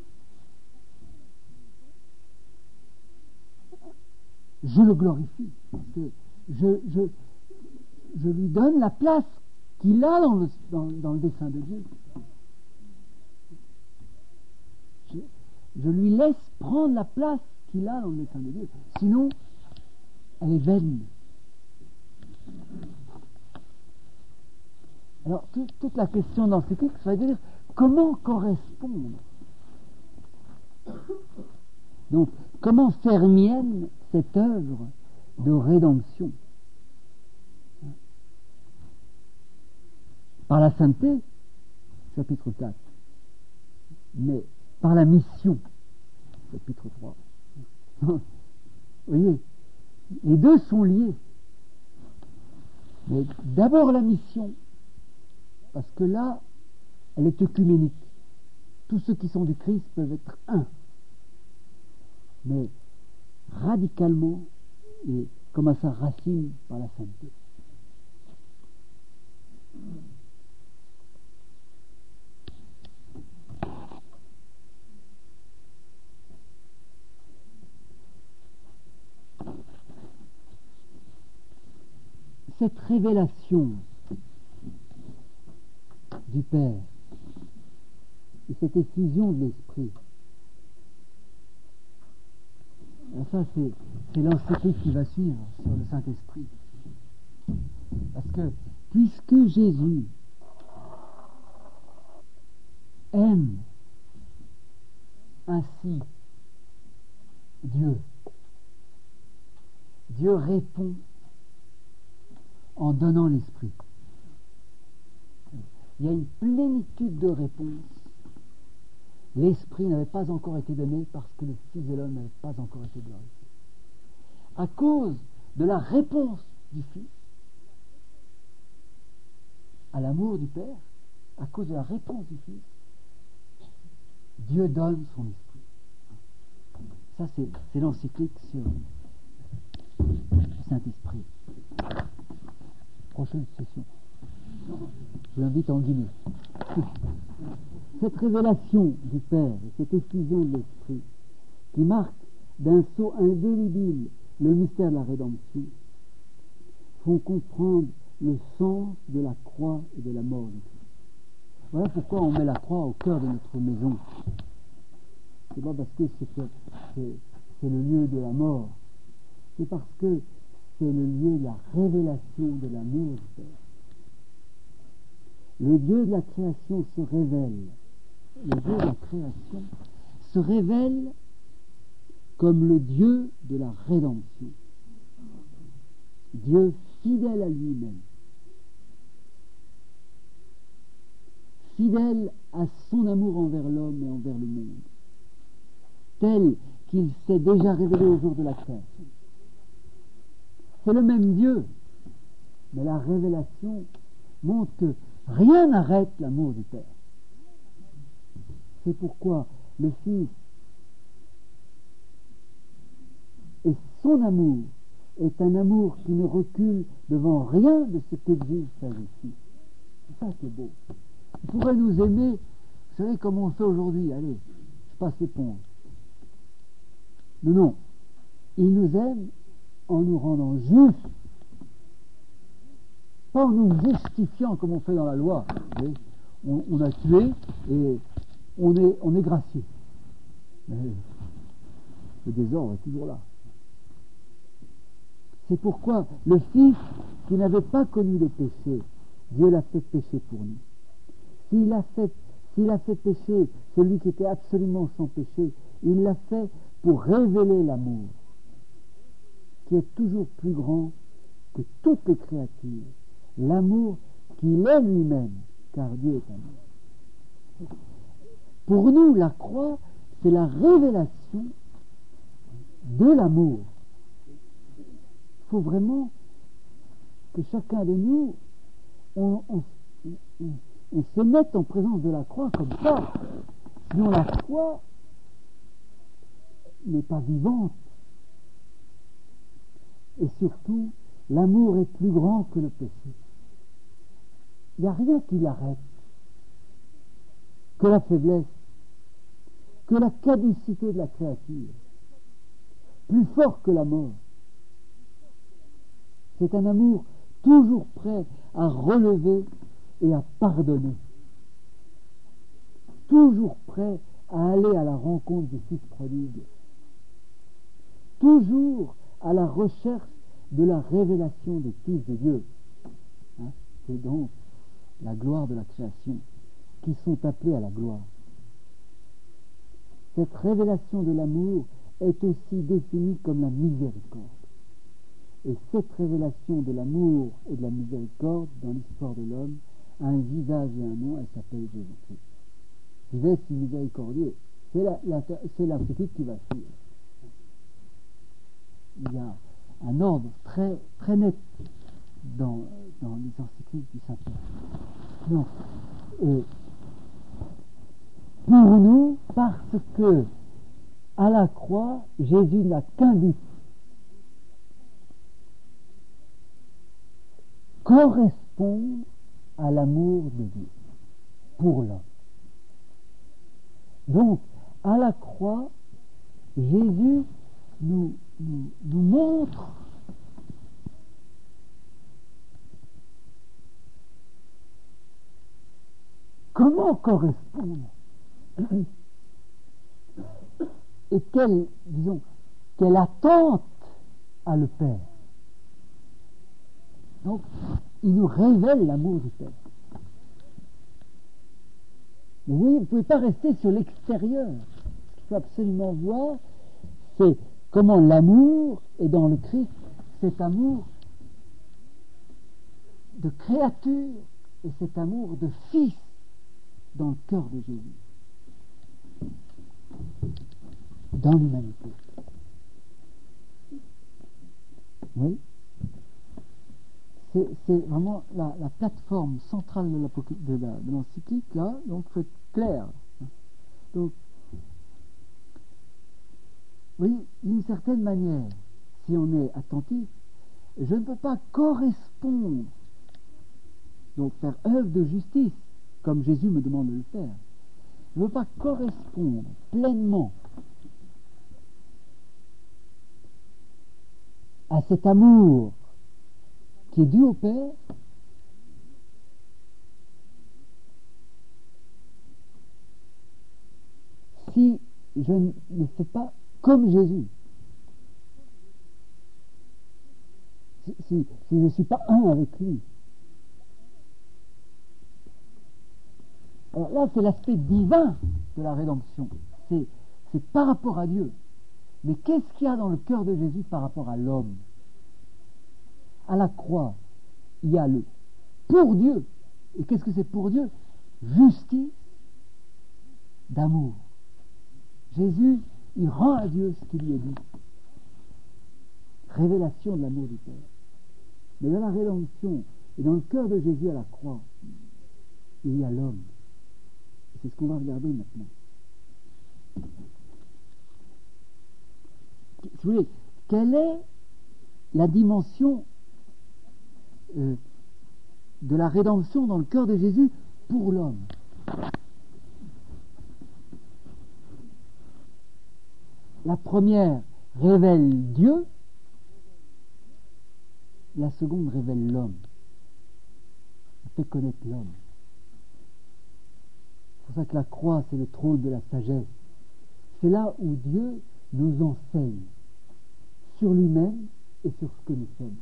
je le glorifie. Parce que je lui donne la place qu'il a dans le dessein de Dieu. Je lui laisse prendre la place qu'il a dans le dessein de Dieu. Sinon, elle est vaine. Alors, toute la question d'encyclique, ça veut dire comment correspondre. Donc, comment faire mienne cette œuvre de rédemption par la sainteté, chapitre 4, mais par la mission, chapitre 3. Vous voyez, les deux sont liés. Mais d'abord la mission, parce que là, elle est œcuménique. Tous ceux qui sont du Christ peuvent être un. Mais radicalement, et comme à sa racine, par la sainteté. Cette révélation du Père et cette effusion de l'Esprit, ça c'est l'encyclique qui va suivre sur le Saint-Esprit. Parce que puisque Jésus aime ainsi Dieu, Dieu répond en donnant l'Esprit. Il y a une plénitude de réponses. L'Esprit n'avait pas encore été donné parce que le Fils de l'homme n'avait pas encore été glorifié. À cause de la réponse du Fils à l'amour du Père, à cause de la réponse du Fils, Dieu donne son Esprit. Ça, c'est l'encyclique sur le Saint-Esprit. Prochaine session. Je l'invite en Guinée. Cette révélation du Père et cette effusion de l'Esprit qui marque d'un sceau indélébile le mystère de la rédemption font comprendre le sens de la croix et de la mort du Christ. Voilà pourquoi on met la croix au cœur de notre maison. C'est pas parce que c'est le lieu de la mort, c'est parce que c'est le lieu de la révélation de l'amour du Père. Le Dieu de la création se révèle. Le Dieu de la création se révèle comme le Dieu de la rédemption. Dieu fidèle à lui-même. Fidèle à son amour envers l'homme et envers le monde. Tel qu'il s'est déjà révélé au jour de la création. C'est le même Dieu. Mais la révélation montre que rien n'arrête l'amour du Père. C'est pourquoi le Fils et son amour est un amour qui ne recule devant rien de ce qu'exige sa justice. C'est ça qui est beau. Il pourrait nous aimer, vous savez comme on fait aujourd'hui, allez, je passe l'éponge. Non, il nous aime en nous rendant justes, pas en nous justifiant comme on fait dans la loi. On a tué et on est gracieux. Mais le désordre est toujours là. C'est pourquoi le Fils qui n'avait pas connu le péché, Dieu l'a fait pécher pour nous. S'il a fait pécher celui qui était absolument sans péché, il l'a fait pour révéler l'amour, qui est toujours plus grand que toutes les créatures. L'amour qu'il est lui-même, car Dieu est amour. Pour nous, la croix, c'est la révélation de l'amour. Il faut vraiment que chacun de nous, on se mette en présence de la croix comme ça. Sinon la croix n'est pas vivante. Et surtout, l'amour est plus grand que le péché. Il n'y a rien qui l'arrête, que la faiblesse, que la caducité de la créature, plus fort que la mort. C'est un amour toujours prêt à relever et à pardonner, toujours prêt à aller à la rencontre du Fils prodigue, toujours à la recherche de la révélation des fils de Dieu. Hein? C'est donc la gloire de la création, qui sont appelés à la gloire. Cette révélation de l'amour est aussi définie comme la miséricorde. Et cette révélation de l'amour et de la miséricorde dans l'histoire de l'homme a un visage et un nom, elle s'appelle Jésus-Christ. Vivez si miséricordieux, c'est l'article qui va suivre. Il y a un ordre très, très net dans les encycliques du Saint-Père. Donc, pour nous, parce que à la croix, Jésus n'a qu'un but: correspondre à l'amour de Dieu pour l'homme. Donc, à la croix, Jésus nous montre comment correspondre et quelle attente a le Père. Donc, il nous révèle l'amour du Père. Vous voyez, vous ne pouvez pas rester sur l'extérieur. Ce qu'il faut absolument voir, c'est comment l'amour est dans le Christ, cet amour de créature et cet amour de fils dans le cœur de Jésus, dans l'humanité. Oui, c'est vraiment la plateforme centrale de l'encyclique, là, donc il faut être clair. Donc, oui, d'une certaine manière, si on est attentif, je ne peux pas correspondre, donc faire œuvre de justice, comme Jésus me demande de le faire. Je ne veux pas correspondre pleinement à cet amour qui est dû au Père si je ne fais pas comme Jésus. Si je ne suis pas un avec lui. Alors là, c'est l'aspect divin de la rédemption. C'est par rapport à Dieu. Mais qu'est-ce qu'il y a dans le cœur de Jésus par rapport à l'homme? À la croix, il y a le pour Dieu. Et qu'est-ce que c'est pour Dieu? Justice d'amour. Jésus, il rend à Dieu ce qui lui est dit. Révélation de l'amour du Père. Mais dans la rédemption et dans le cœur de Jésus à la croix, il y a l'homme. Et c'est ce qu'on va regarder maintenant. Si vous voulez, quelle est la dimension de la rédemption dans le cœur de Jésus pour l'homme? La première révèle Dieu, la seconde révèle l'homme. Elle fait connaître l'homme. C'est pour ça que la croix, c'est le trône de la sagesse. C'est là où Dieu nous enseigne sur lui-même et sur ce que nous sommes.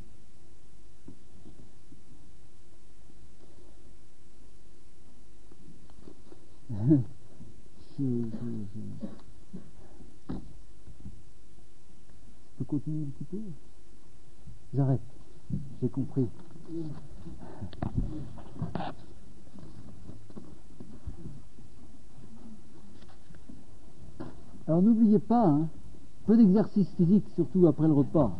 Je peux continuer un petit peu? J'arrête. J'ai compris. Alors n'oubliez pas, hein, peu d'exercice physique, surtout après le repas.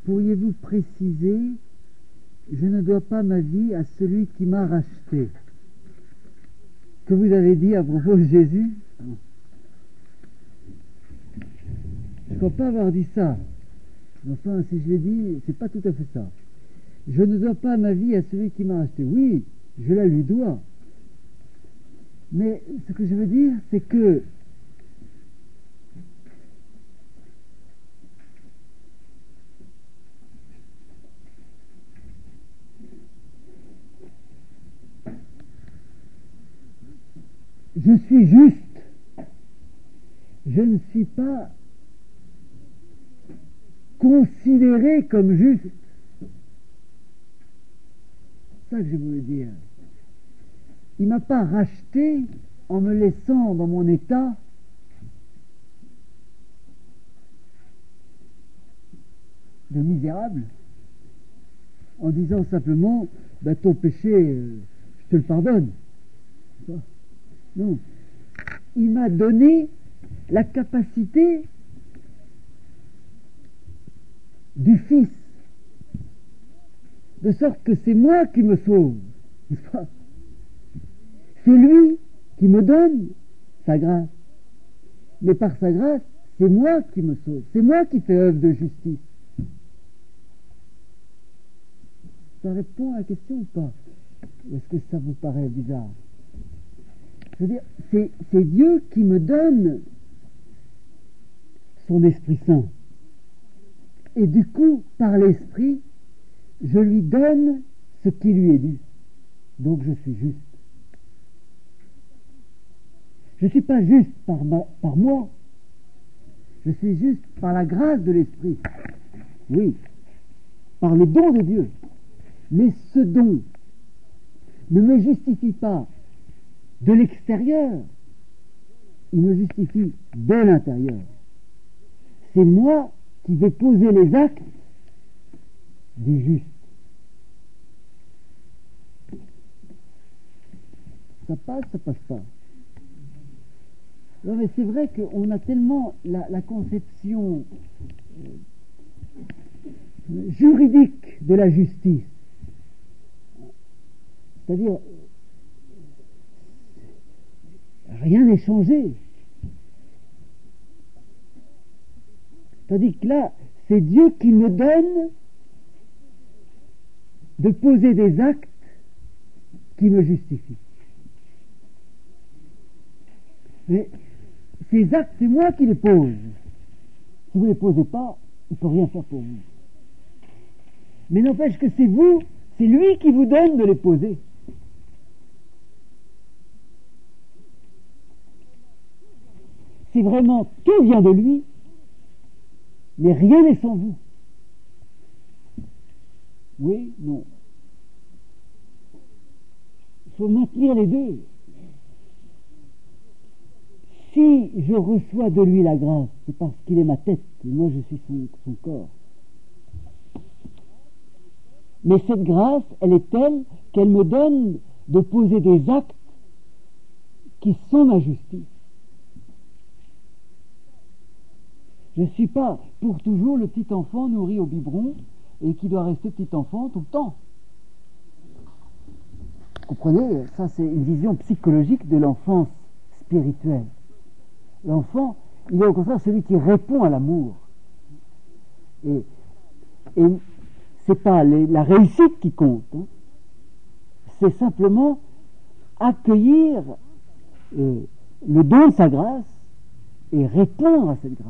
pourriez-vous préciser, je ne dois pas ma vie à celui qui m'a racheté. Que vous avez dit à propos de Jésus? Je ne crois pas avoir dit ça. Enfin, si je l'ai dit, c'est pas tout à fait ça. Je ne dois pas ma vie à celui qui m'a racheté. Oui, je la lui dois. Mais ce que je veux dire, c'est que je suis juste. Je ne suis pas considéré comme juste. C'est ça que je voulais dire. Il ne m'a pas racheté en me laissant dans mon état de misérable, en disant simplement ton péché, je te le pardonne. Non. Il m'a donné la capacité du Fils, de sorte que c'est moi qui me sauve, n'est-ce pas? C'est lui qui me donne sa grâce, mais par sa grâce, c'est moi qui me sauve, c'est moi qui fais œuvre de justice. Ça répond à la question ou pas? Ou est-ce que ça vous paraît bizarre? Je veux dire, c'est Dieu qui me donne son Esprit Saint. Et du coup, par l'Esprit, je lui donne ce qui lui est dû. Donc je suis juste. Je ne suis pas juste par moi. Je suis juste par la grâce de l'Esprit. Oui, par le don de Dieu. Mais ce don ne me justifie pas de l'extérieur. Il me justifie de l'intérieur. C'est moi qui vais poser les actes du juste. Ça passe pas. Non, mais c'est vrai qu'on a tellement la conception juridique de la justice. C'est-à-dire, rien n'est changé. Tandis que là, c'est Dieu qui me donne de poser des actes qui me justifient. Mais ces actes, c'est moi qui les pose. Si vous ne les posez pas, il ne peut rien faire pour vous. Mais n'empêche que c'est vous, c'est lui qui vous donne de les poser. C'est vraiment, tout vient de lui, mais rien n'est sans vous. Oui, non. Il faut maintenir les deux. Si je reçois de lui la grâce, c'est parce qu'il est ma tête, et moi je suis son corps. Mais cette grâce, elle est telle qu'elle me donne de poser des actes qui sont ma justice. Je ne suis pas pour toujours le petit enfant nourri au biberon et qui doit rester petit enfant tout le temps. Vous comprenez? Ça, c'est une vision psychologique de l'enfance spirituelle. L'enfant, il est au contraire celui qui répond à l'amour. Et c'est pas la réussite qui compte. Hein. C'est simplement accueillir le don de sa grâce et répondre à cette grâce.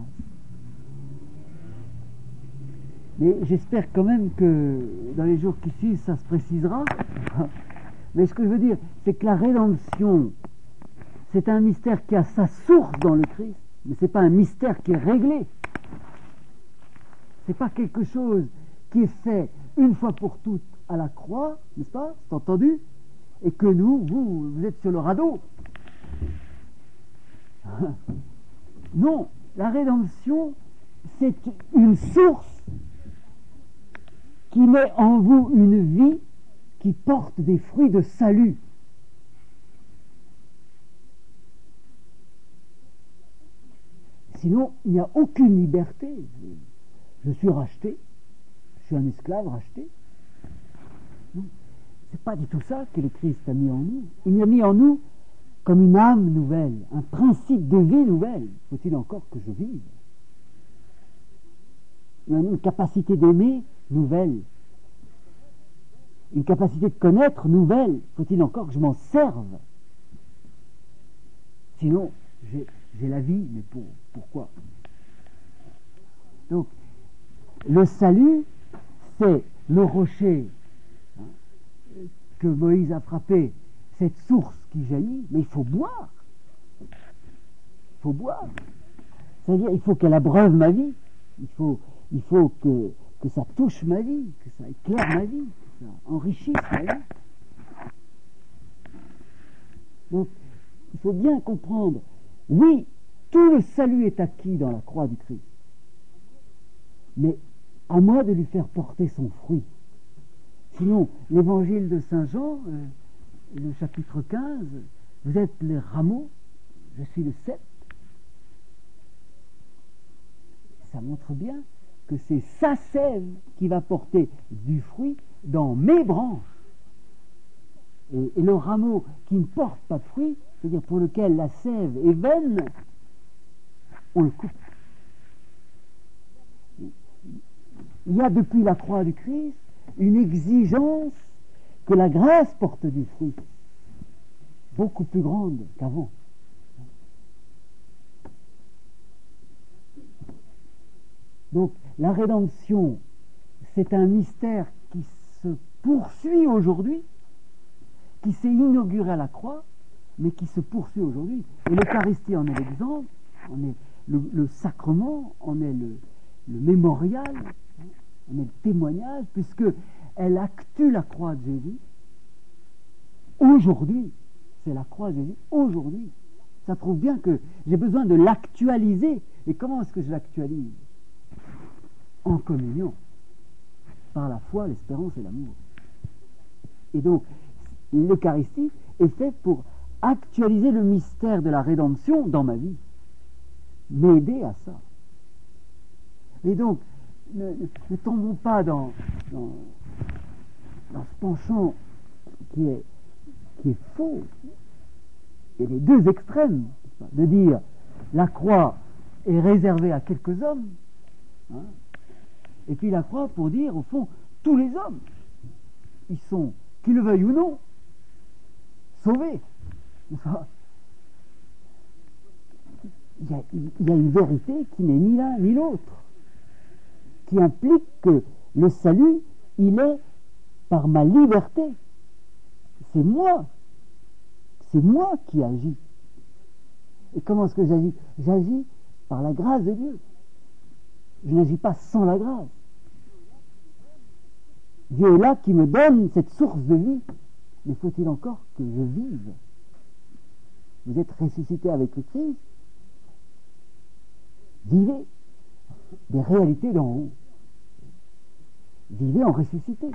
Mais j'espère quand même que dans les jours qui suivent, ça se précisera. Mais ce que je veux dire, c'est que la rédemption, c'est un mystère qui a sa source dans le Christ, mais ce n'est pas un mystère qui est réglé. Ce n'est pas quelque chose qui est fait une fois pour toutes à la croix, n'est-ce pas? C'est entendu? Et que vous êtes sur le radeau. Non, la rédemption, c'est une source qui met en vous une vie qui porte des fruits de salut. Sinon, il n'y a aucune liberté. Je suis racheté. je suis un esclave racheté. Non, c'est pas du tout ça que le Christ a mis en nous. Il a mis en nous comme une âme nouvelle, un principe de vie nouvelle. Faut-il encore que je vive? Une capacité d'aimer nouvelle, une capacité de connaître nouvelle. Faut-il encore que je m'en serve? Sinon, j'ai la vie, mais pourquoi? Donc, le salut, c'est le rocher, hein, que Moïse a frappé, cette source qui jaillit, mais il faut boire. Il faut boire. C'est-à-dire, il faut qu'elle abreuve ma vie. Il faut que ça touche ma vie, que ça éclaire ma vie, que ça enrichisse ma vie. Donc, il faut bien comprendre, oui, tout le salut est acquis dans la croix du Christ. Mais à moi de lui faire porter son fruit. Sinon, l'évangile de Saint Jean, le chapitre 15, vous êtes les rameaux, je suis le cep. Ça montre bien que c'est sa sève qui va porter du fruit dans mes branches. Et le rameau qui ne porte pas de fruit, c'est-à-dire pour lequel la sève est vaine, on le coupe. Il y a depuis la croix du Christ une exigence que la grâce porte du fruit, beaucoup plus grande qu'avant. Donc la rédemption, c'est un mystère qui se poursuit aujourd'hui, qui s'est inauguré à la croix, mais qui se poursuit aujourd'hui. Et l'Eucharistie en est l'exemple, en est le sacrement, en est le mémorial, en est le témoignage, puisque elle actue la croix de Jésus. Aujourd'hui, c'est la croix de Jésus, aujourd'hui. Ça prouve bien que j'ai besoin de l'actualiser. Et comment est-ce que je l'actualise? En communion, par la foi, l'espérance et l'amour. Et donc, l'Eucharistie est faite pour actualiser le mystère de la rédemption dans ma vie, m'aider à ça. Et donc, ne tombons pas dans ce penchant qui est faux. Il y a les deux extrêmes, de dire la croix est réservée à quelques hommes, hein, et puis la croix pour dire, au fond, tous les hommes, ils sont, qu'ils le veuillent ou non, sauvés. Il y a une vérité qui n'est ni l'un ni l'autre, qui implique que le salut, il est par ma liberté. C'est moi qui agis. Et comment est-ce que j'agis? J'agis par la grâce de Dieu. Je n'agis pas sans la grâce. Dieu est là qui me donne cette source de vie. Mais faut-il encore que je vive? Vous êtes ressuscité avec le Christ. Vivez des réalités d'en haut. Vivez en ressuscité.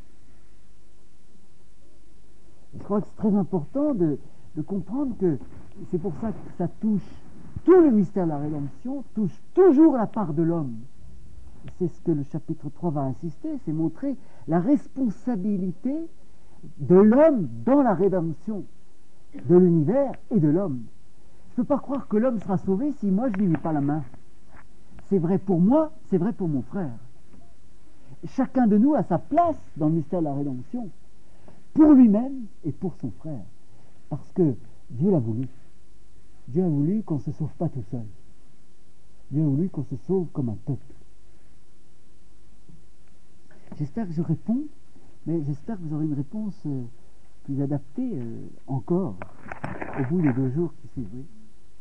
Je crois que c'est très important de comprendre que c'est pour ça que ça touche tout le mystère de la rédemption, touche toujours la part de l'homme. C'est ce que le chapitre 3 va insister, c'est montrer la responsabilité de l'homme dans la rédemption de l'univers et de l'homme. Je ne peux pas croire que l'homme sera sauvé si moi je n'y mets pas la main. C'est vrai pour moi, c'est vrai pour mon frère. Chacun de nous a sa place dans le mystère de la rédemption, pour lui-même et pour son frère. Parce que Dieu l'a voulu. Dieu a voulu qu'on ne se sauve pas tout seul. Dieu a voulu qu'on se sauve comme un peuple. J'espère que je réponds, mais j'espère que vous aurez une réponse plus adaptée encore au bout des 2 jours qui suivent. Oui.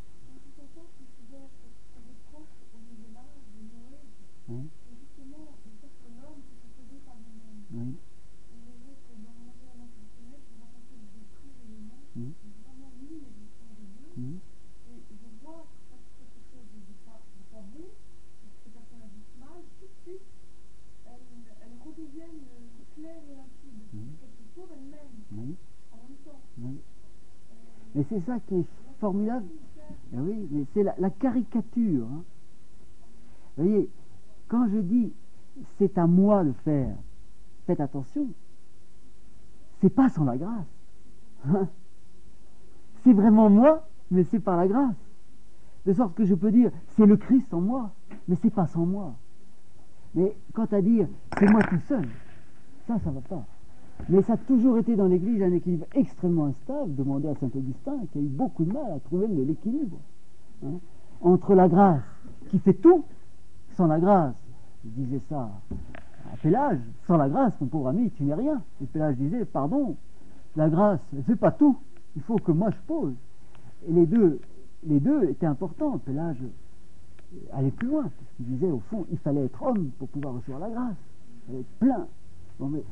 Oui. Oui. Mais c'est ça qui est formidable. Eh oui, mais c'est la caricature. Hein. Vous voyez, quand je dis c'est à moi de faire. Faites attention, c'est pas sans la grâce. Hein? C'est vraiment moi, mais c'est par la grâce. De sorte que je peux dire, c'est le Christ en moi, mais c'est pas sans moi. Mais quant à dire, c'est moi tout seul, ça va pas. Mais ça a toujours été dans l'Église un équilibre extrêmement instable. Demandez à Saint-Augustin, qui a eu beaucoup de mal à trouver l'équilibre. Hein, entre la grâce, qui fait tout, sans la grâce. Il disait ça à Pélage, sans la grâce, mon pauvre ami, tu n'es rien. Et Pélage disait, pardon, la grâce, elle ne fait pas tout. Il faut que moi je pose. Et les deux étaient importants. Pélage allait plus loin, parce qu'il disait, au fond, il fallait être homme pour pouvoir recevoir la grâce. Il fallait être plein. Bon, mais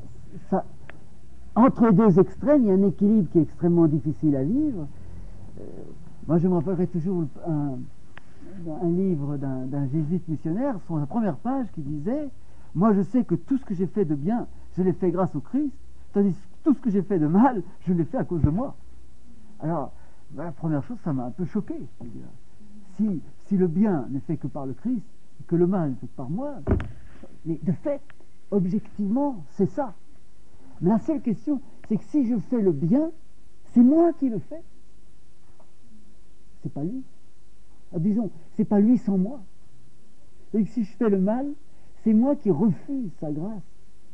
entre les deux extrêmes, il y a un équilibre qui est extrêmement difficile à vivre. Moi, je me rappellerai toujours un livre d'un jésuite missionnaire, sur la première page, qui disait « Moi, je sais que tout ce que j'ai fait de bien, je l'ai fait grâce au Christ, tandis que tout ce que j'ai fait de mal, je l'ai fait à cause de moi. » Alors, la première chose, ça m'a un peu choqué. Si le bien n'est fait que par le Christ, et que le mal n'est fait que par moi, mais de fait, objectivement, c'est ça. Mais la seule question, c'est que si je fais le bien, c'est moi qui le fais. C'est pas lui. Alors, disons, c'est pas lui sans moi. Et si je fais le mal, c'est moi qui refuse sa grâce.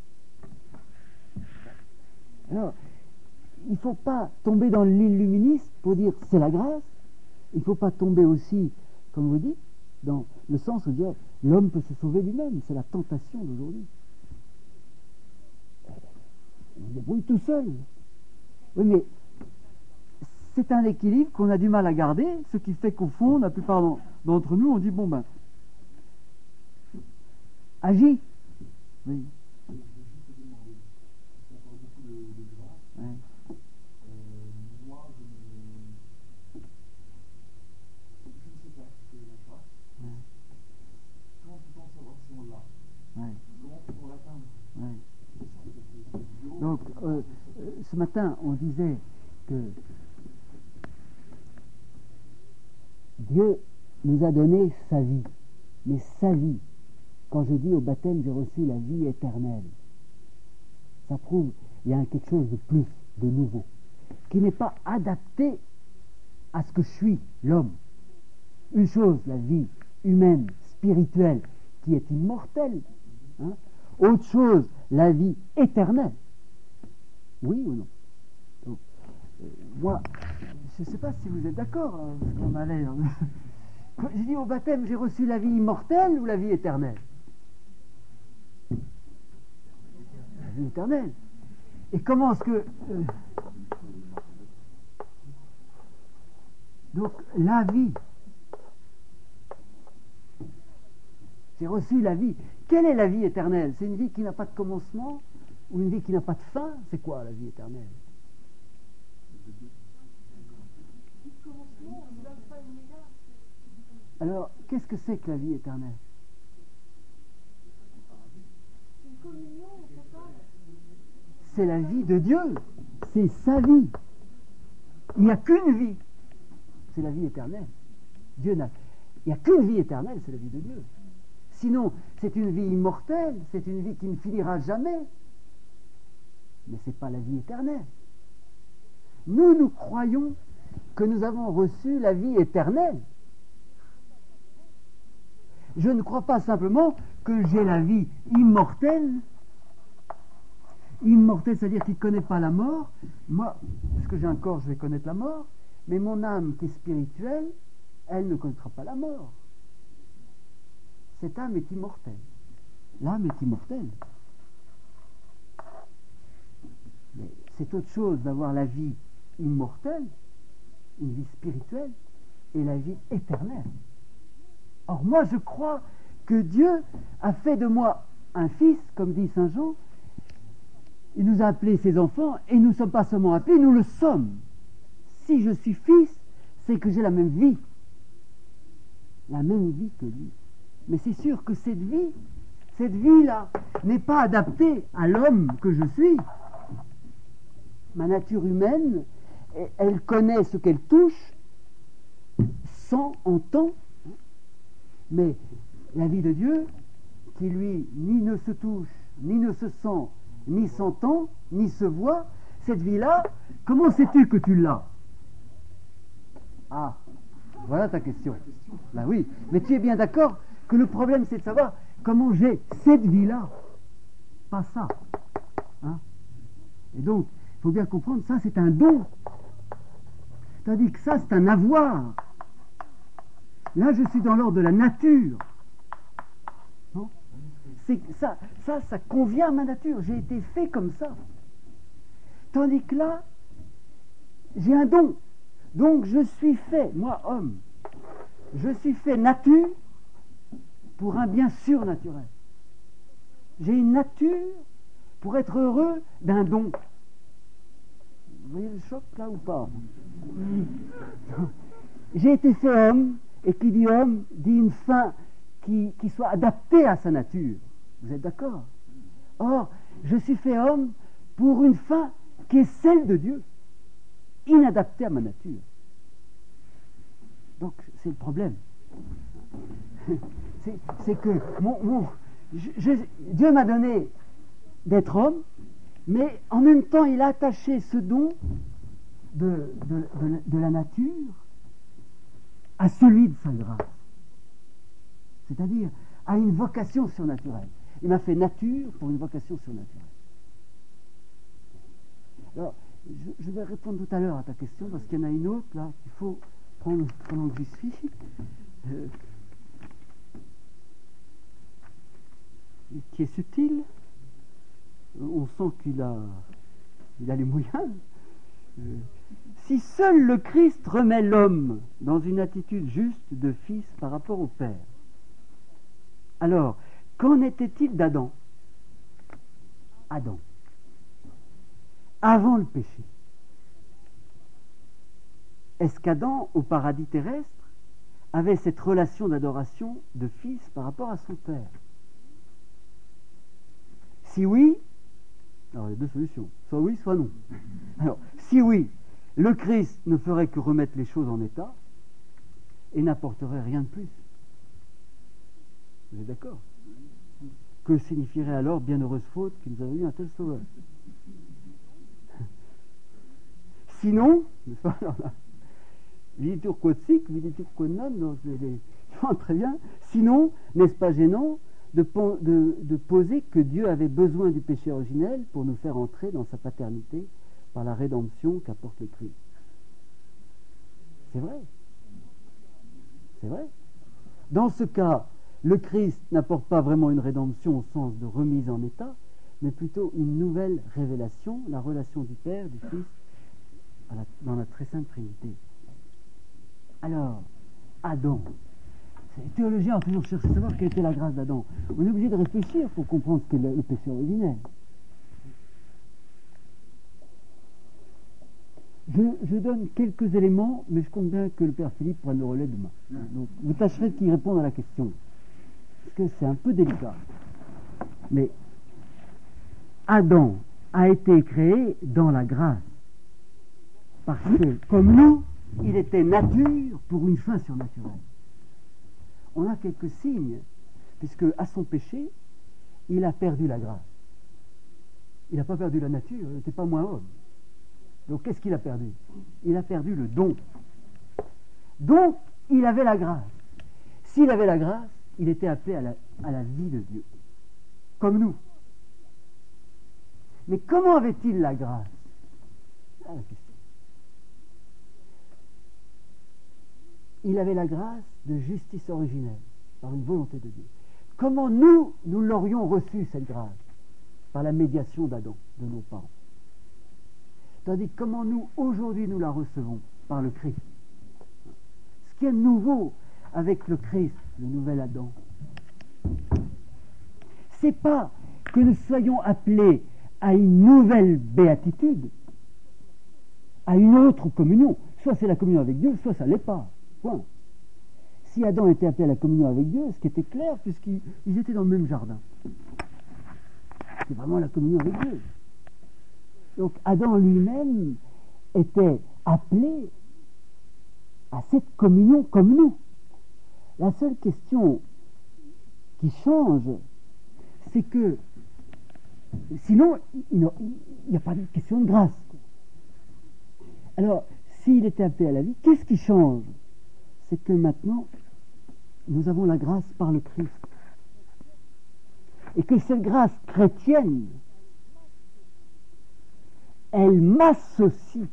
Alors, il ne faut pas tomber dans l'illuminisme pour dire c'est la grâce. Il ne faut pas tomber aussi, comme vous dites, dans le sens où dire l'homme peut se sauver lui-même. C'est la tentation d'aujourd'hui. On se débrouille tout seul. Oui, mais c'est un équilibre qu'on a du mal à garder, ce qui fait qu'au fond, la plupart d'entre nous, on dit bon ben, agis. Oui. Ouais. Moi, je ne sais pas si c'est la grâce. Ouais. Comment peut-on savoir si on l'a? Ouais. Comment peut-on l'atteindre? Ouais. Donc, ce matin, on disait que Dieu nous a donné sa vie. Mais sa vie, quand je dis au baptême, j'ai reçu la vie éternelle, ça prouve qu'il y a quelque chose de plus, de nouveau, qui n'est pas adapté à ce que je suis, l'homme. Une chose, la vie humaine, spirituelle, qui est immortelle. Hein? Autre chose, la vie éternelle. Oui ou non? Donc, moi, je ne sais pas si vous êtes d'accord, hein, parce qu'on a l'air. Je dis au baptême, j'ai reçu la vie immortelle ou la vie éternelle? La vie éternelle. Et comment est-ce que... Donc, la vie. J'ai reçu la vie. Quelle est la vie éternelle? C'est une vie qui n'a pas de commencement ou une vie qui n'a pas de fin? C'est quoi la vie éternelle? Alors, qu'est-ce que c'est que la vie éternelle? C'est la vie de Dieu. C'est sa vie. Il n'y a qu'une vie. C'est la vie éternelle. Il n'y a qu'une vie éternelle, c'est la vie de Dieu. Sinon, c'est une vie immortelle, c'est une vie qui ne finira jamais. Mais ce n'est pas la vie éternelle. Nous croyons que nous avons reçu la vie éternelle. Je ne crois pas simplement que j'ai la vie immortelle. Immortelle, c'est-à-dire qu'il ne connaît pas la mort. Moi, puisque j'ai un corps, je vais connaître la mort. Mais mon âme qui est spirituelle, elle ne connaîtra pas la mort. Cette âme est immortelle. L'âme est immortelle. Mais c'est autre chose d'avoir la vie immortelle, une vie spirituelle, et la vie éternelle. Or, moi, je crois que Dieu a fait de moi un fils, comme dit Saint Jean. Il nous a appelés ses enfants, et nous ne sommes pas seulement appelés, nous le sommes. Si je suis fils, c'est que j'ai la même vie que lui. Mais c'est sûr que cette vie-là, n'est pas adaptée à l'homme que je suis. Ma nature humaine, elle connaît ce qu'elle touche, sent, entend. Mais la vie de Dieu, qui lui ni ne se touche, ni ne se sent, ni s'entend, ni se voit, cette vie-là, comment sais-tu que tu l'as? Ah, voilà ta question. Ben oui, mais tu es bien d'accord que le problème c'est de savoir comment j'ai cette vie-là, pas ça. Hein? Et donc, il faut bien comprendre, ça c'est un don. Tandis que ça c'est un avoir. Là je suis dans l'ordre de la nature. Non? Ça convient à ma nature, j'ai été fait comme ça. Tandis que là, j'ai un don. Donc je suis fait, moi homme, je suis fait nature pour un bien surnaturel. J'ai une nature pour être heureux d'un don. Vous voyez le choc là ou pas? J'ai été fait homme, et qui dit homme dit une fin qui soit adaptée à sa nature. Vous êtes d'accord? Or, je suis fait homme pour une fin qui est celle de Dieu, inadaptée à ma nature. Donc, c'est le problème. C'est que Dieu m'a donné d'être homme, mais en même temps, il a attaché ce don de la nature à celui de sa grâce. C'est-à-dire à une vocation surnaturelle. Il m'a fait nature pour une vocation surnaturelle. Alors, je vais répondre tout à l'heure à ta question, parce qu'il y en a une autre, là, qu'il faut prendre pendant que j'y suis. Qui est subtil. On sent qu'il a les moyens. Si seul le Christ remet l'homme dans une attitude juste de fils par rapport au Père, alors, qu'en était-il d'Adam? Adam, avant le péché, est-ce qu'Adam, au paradis terrestre, avait cette relation d'adoration de fils par rapport à son Père? Si oui, alors il y a deux solutions, soit oui, soit non. Alors, si oui, le Christ ne ferait que remettre les choses en état et n'apporterait rien de plus. Vous êtes d'accord? Que signifierait alors bienheureuse faute qui nous avait eu un tel sauveur? Sinon, n'est-ce pas, alors là, viditur quotsik, viditur quodnam, donc très bien. Sinon, n'est-ce pas gênant de poser que Dieu avait besoin du péché originel pour nous faire entrer dans sa paternité par la rédemption qu'apporte le Christ? C'est vrai. C'est vrai. Dans ce cas, le Christ n'apporte pas vraiment une rédemption au sens de remise en état, mais plutôt une nouvelle révélation, la relation du Père, du Fils, dans la très sainte Trinité. Alors, Adam. Les théologiens ont toujours cherché à savoir quelle était la grâce d'Adam. On est obligé de réfléchir pour comprendre ce qu'est le péché originel. Je donne quelques éléments, mais je compte bien que le Père Philippe prenne le relais demain. Donc, vous tâcherez qu'il réponde à la question. Parce que c'est un peu délicat. Mais Adam a été créé dans la grâce. Parce que, comme nous, il était nature pour une fin surnaturelle. On a quelques signes, puisque à son péché, il a perdu la grâce. Il n'a pas perdu la nature, il n'était pas moins homme. Donc qu'est-ce qu'il a perdu? Il a perdu le don. Donc, il avait la grâce. S'il avait la grâce, il était appelé à la vie de Dieu, comme nous. Mais comment avait-il la grâce? C'est la question. Il avait la grâce de justice originelle, par une volonté de Dieu. Comment nous l'aurions reçu, cette grâce? Par la médiation d'Adam, de nos parents. Tandis que comment nous, aujourd'hui, nous la recevons? Par le Christ. Ce qui est nouveau avec le Christ, le nouvel Adam, c'est pas que nous soyons appelés à une nouvelle béatitude, à une autre communion. Soit c'est la communion avec Dieu, soit ça ne l'est pas. Point. Si Adam était appelé à la communion avec Dieu, ce qui était clair, puisqu'ils étaient dans le même jardin. C'est vraiment la communion avec Dieu. Donc Adam lui-même était appelé à cette communion comme nous. La seule question qui change, c'est que sinon, il n'y a pas de question de grâce. Alors, s'il était appelé à la vie, qu'est-ce qui change? C'est que maintenant, nous avons la grâce par le Christ. Et que cette grâce chrétienne, elle m'associe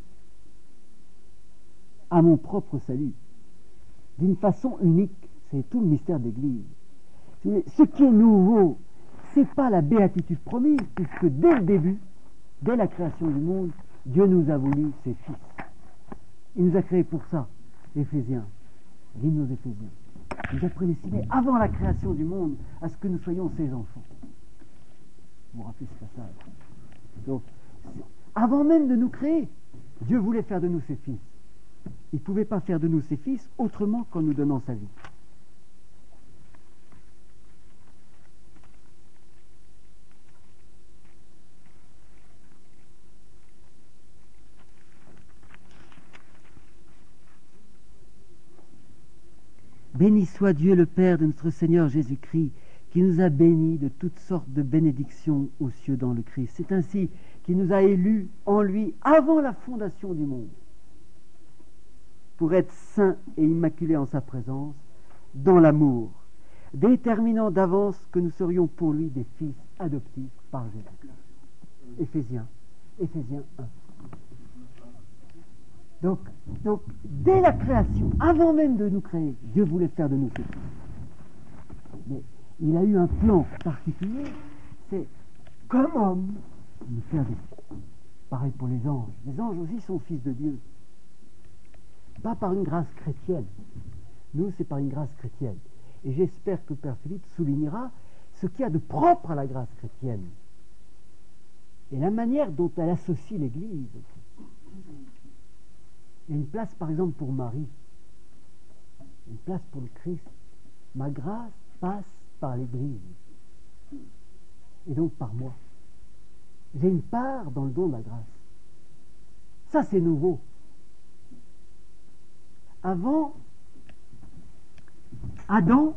à mon propre salut d'une façon unique. C'est tout le mystère de l'Église. Ce qui est nouveau, c'est pas la béatitude promise, puisque dès le début, dès la création du monde, Dieu nous a voulu ses fils. Il nous a créés pour ça. Éphésiens, l'hymne aux Éphésiens. Il nous a prédestinés avant la création du monde à ce que nous soyons ses enfants. Vous vous rappelez ce passage? Donc, avant même de nous créer, Dieu voulait faire de nous ses fils. Il ne pouvait pas faire de nous ses fils autrement qu'en nous donnant sa vie. Béni soit Dieu le Père de notre Seigneur Jésus-Christ, qui nous a bénis de toutes sortes de bénédictions aux cieux dans le Christ. C'est ainsi qu'il nous a élus en lui avant la fondation du monde, pour être saints et immaculés en sa présence, dans l'amour, déterminant d'avance que nous serions pour lui des fils adoptifs par Jésus. Éphésiens 1. Donc, dès la création, avant même de nous créer, Dieu voulait faire de nous ses fils. Mais il a eu un plan particulier, c'est comme homme, nous faire des fils. Pareil pour les anges. Les anges aussi sont fils de Dieu. Pas par une grâce chrétienne. Nous, c'est par une grâce chrétienne. Et j'espère que Père Philippe soulignera ce qu'il y a de propre à la grâce chrétienne. Et la manière dont elle associe l'Église. Il y a une place, par exemple, pour Marie. Une place pour le Christ. Ma grâce passe par l'Église. Et donc par moi. J'ai une part dans le don de la grâce. Ça, c'est nouveau. Avant, Adam,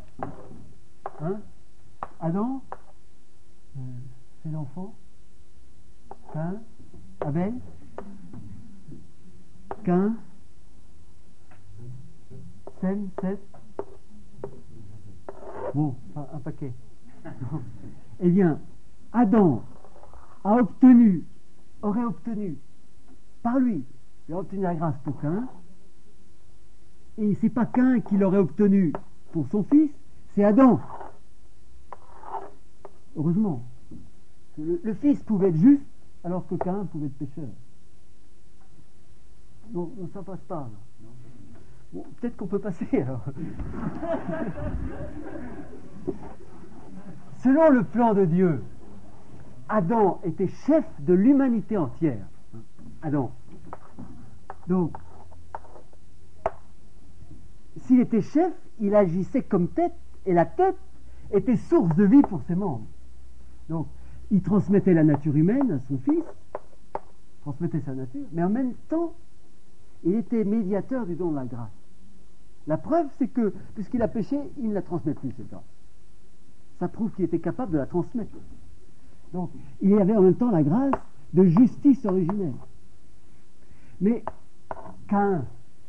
c'est l'enfant, Cain, Abel, Cain, Sem, Seth, bon, un paquet. Eh bien, Adam aurait obtenu, par lui, il a obtenu la grâce pour Cain, et c'est pas Cain qui l'aurait obtenu pour son fils, c'est Adam. Heureusement. Le fils pouvait être juste, alors que Cain pouvait être pécheur. Non, ça passe pas. Là. Bon, peut-être qu'on peut passer alors. Selon le plan de Dieu, Adam était chef de l'humanité entière. Adam. Donc, s'il était chef, il agissait comme tête, et la tête était source de vie pour ses membres. Donc, il transmettait la nature humaine à son fils, transmettait sa nature, mais en même temps, il était médiateur du don de la grâce. La preuve, c'est que, puisqu'il a péché, il ne la transmet plus, cette grâce. Ça prouve qu'il était capable de la transmettre. Donc, il y avait en même temps la grâce de justice originelle. Mais Cain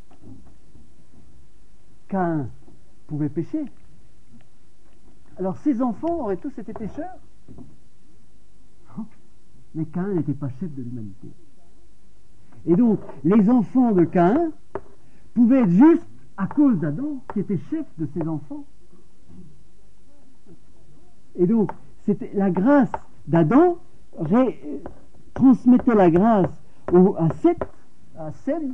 pouvait pécher. Alors ses enfants auraient tous été pécheurs. Mais Cain n'était pas chef de l'humanité. Et donc, les enfants de Cain pouvaient être justes à cause d'Adam, qui était chef de ses enfants. Et donc, c'était la grâce d'Adam transmettait la grâce à Sem,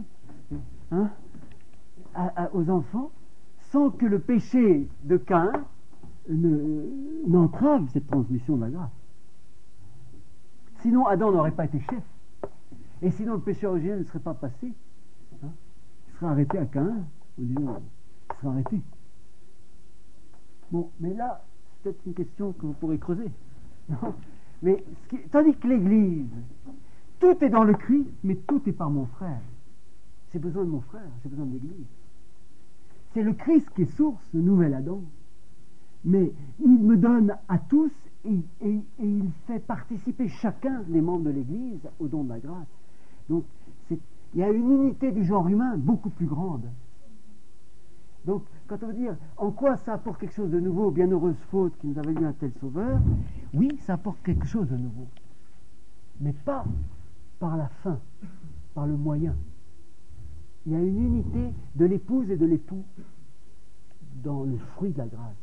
aux enfants, sans que le péché de Cain n'entrave cette transmission de la grâce. Sinon, Adam n'aurait pas été chef. Et sinon, le péché originel ne serait pas passé. Il serait arrêté à Cain. Il serait arrêté. Bon, mais là, c'est peut-être une question que vous pourrez creuser. Non, mais tandis que l'Église, tout est dans le Christ, mais tout est par mon frère. J'ai besoin de mon frère, j'ai besoin de l'Église. C'est le Christ qui est source, le nouvel Adam. mais il me donne à tous et il fait participer chacun des membres de l'Église au don de la grâce. Donc, il y a une unité du genre humain beaucoup plus grande. Donc, quand on veut dire en quoi ça apporte quelque chose de nouveau, bienheureuse faute qui nous avait eu un tel sauveur, oui, ça apporte quelque chose de nouveau. Mais pas par la fin, par le moyen. Il y a une unité de l'épouse et de l'époux dans le fruit de la grâce.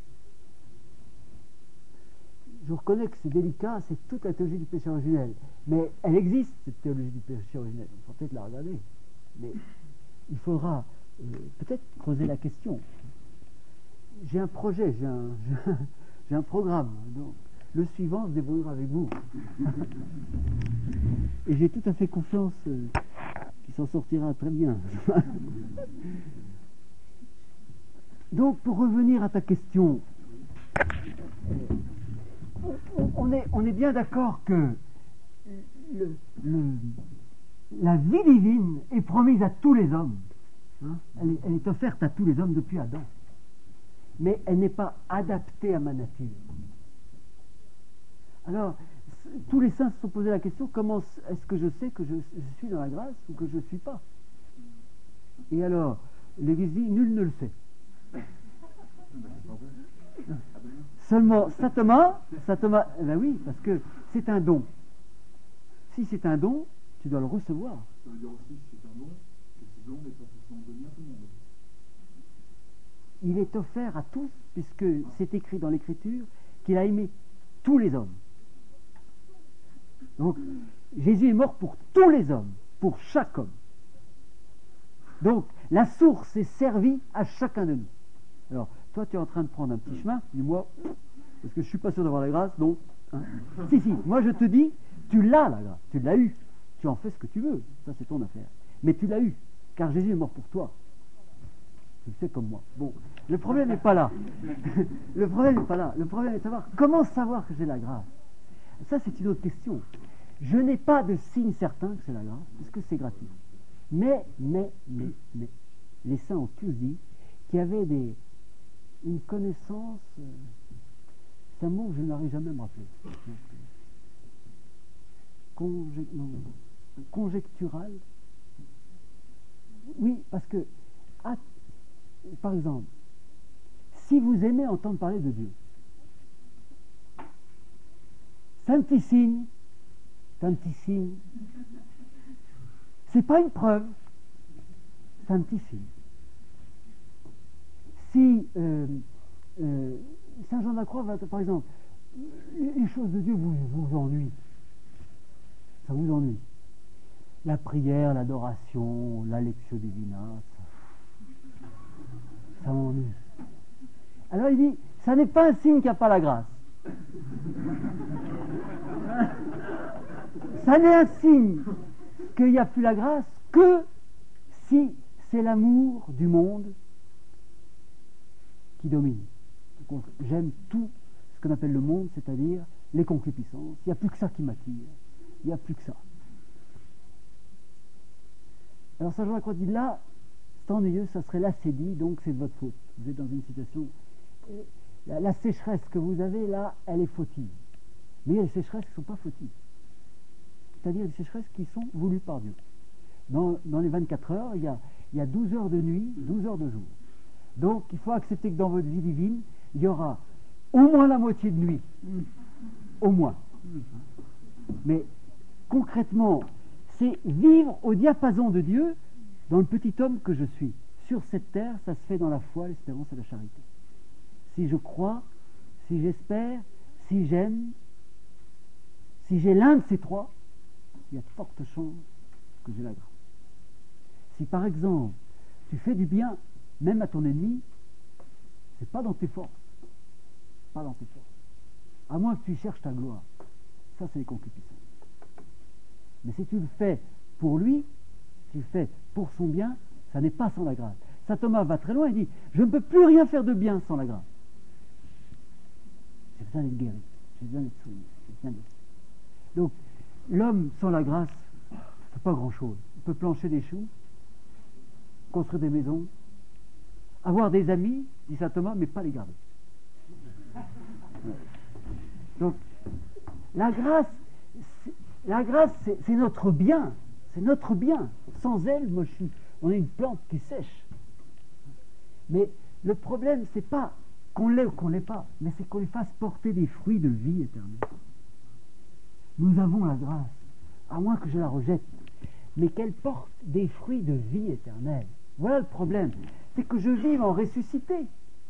Je reconnais que c'est délicat, c'est toute la théologie du péché originel. Mais elle existe, cette théologie du péché originel. Il faut peut-être la regarder. Mais il faudra peut-être creuser la question. J'ai un projet, j'ai un programme. Donc, le suivant se débrouillera avec vous. Et j'ai tout à fait confiance qu'il s'en sortira très bien. Donc, pour revenir à ta question, on est bien d'accord que la vie divine est promise à tous les hommes. Hein? Elle est offerte à tous les hommes depuis Adam. Mais elle n'est pas adaptée à ma nature. Alors, tous les saints se sont posé la question, comment est-ce que je sais que je suis dans la grâce ou que je ne suis pas? Et alors, l'Église dit, nul ne le sait. Seulement, Saint Thomas, ben oui, parce que c'est un don. Si c'est un don, tu dois le recevoir. Ça veut dire aussi que c'est un don, et ce don n'est pas forcément donné à tout le monde. Il est offert à tous, puisque c'est écrit dans l'Écriture qu'il a aimé tous les hommes. Donc, Jésus est mort pour tous les hommes, pour chaque homme. Donc, la source est servie à chacun de nous. Alors, toi, tu es en train de prendre un petit chemin, dis moi, parce que je ne suis pas sûr d'avoir la grâce, non. Hein. Si, moi je te dis, tu l'as la grâce, tu l'as eu. Tu en fais ce que tu veux, ça c'est ton affaire. Mais tu l'as eu, car Jésus est mort pour toi. Tu le sais comme moi. Bon, le problème n'est pas là. Le problème n'est pas là. Le problème est de savoir comment savoir que j'ai la grâce. Ça, c'est une autre question. Je n'ai pas de signe certain que c'est la grâce, parce que c'est gratuit. Mais, les saints ont tous dit qu'il y avait une connaissance, c'est un mot que je n'arrive jamais à me rappeler. Conjectural. Oui, parce que, par exemple, si vous aimez entendre parler de Dieu, c'est un petit signe, c'est pas une preuve, c'est un petit signe. Si Saint Jean de la Croix, par exemple, les choses de Dieu vous ennuient, ça vous ennuie. La prière, l'adoration, la lectio divina, ça m'ennuie. Alors il dit, ça n'est pas un signe qu'il n'y a pas la grâce. Ça n'est un signe qu'il n'y a plus la grâce que si c'est l'amour du monde qui domine. J'aime tout ce qu'on appelle le monde, c'est-à-dire les concupiscences. Il n'y a plus que ça qui m'attire. Il n'y a plus que ça. Alors Saint Jean de la Croix dit là, c'est ennuyeux, ça serait l'acédie, donc c'est de votre faute. Vous êtes dans une situation... La sécheresse que vous avez là, elle est fautive. Mais il y a des sécheresses qui ne sont pas fautives. C'est-à-dire des sécheresses qui sont voulues par Dieu. Dans les 24 heures, il y a 12 heures de nuit, 12 heures de jour. Donc il faut accepter que dans votre vie divine, il y aura au moins la moitié de nuit. Au moins. Mais concrètement, c'est vivre au diapason de Dieu dans le petit homme que je suis. Sur cette terre, ça se fait dans la foi, l'espérance et la charité. Si je crois, si j'espère, si j'aime, si j'ai l'un de ces trois, il y a de fortes chances que j'ai la grâce. Si par exemple, tu fais du bien, même à ton ennemi, c'est pas dans tes forces. Pas dans tes forces. À moins que tu cherches ta gloire. Ça, c'est les concupiscences. Mais si tu le fais pour lui, tu le fais pour son bien, ça n'est pas sans la grâce. Saint Thomas va très loin et dit, je ne peux plus rien faire de bien sans la grâce. J'ai besoin d'être guéri, j'ai besoin d'être soigné, j'ai besoin d'être... Donc, l'homme sans la grâce ne fait pas grand-chose. Il peut plancher des choux, construire des maisons, avoir des amis, dit Saint Thomas, mais pas les garder. Donc, la grâce, c'est notre bien. C'est notre bien. Sans elle, on est une plante qui sèche. Mais le problème, c'est pas qu'on l'ait ou qu'on l'ait pas, mais c'est qu'on lui fasse porter des fruits de vie éternelle. Nous avons la grâce, à moins que je la rejette, mais qu'elle porte des fruits de vie éternelle. Voilà le problème, c'est que je vive en ressuscité.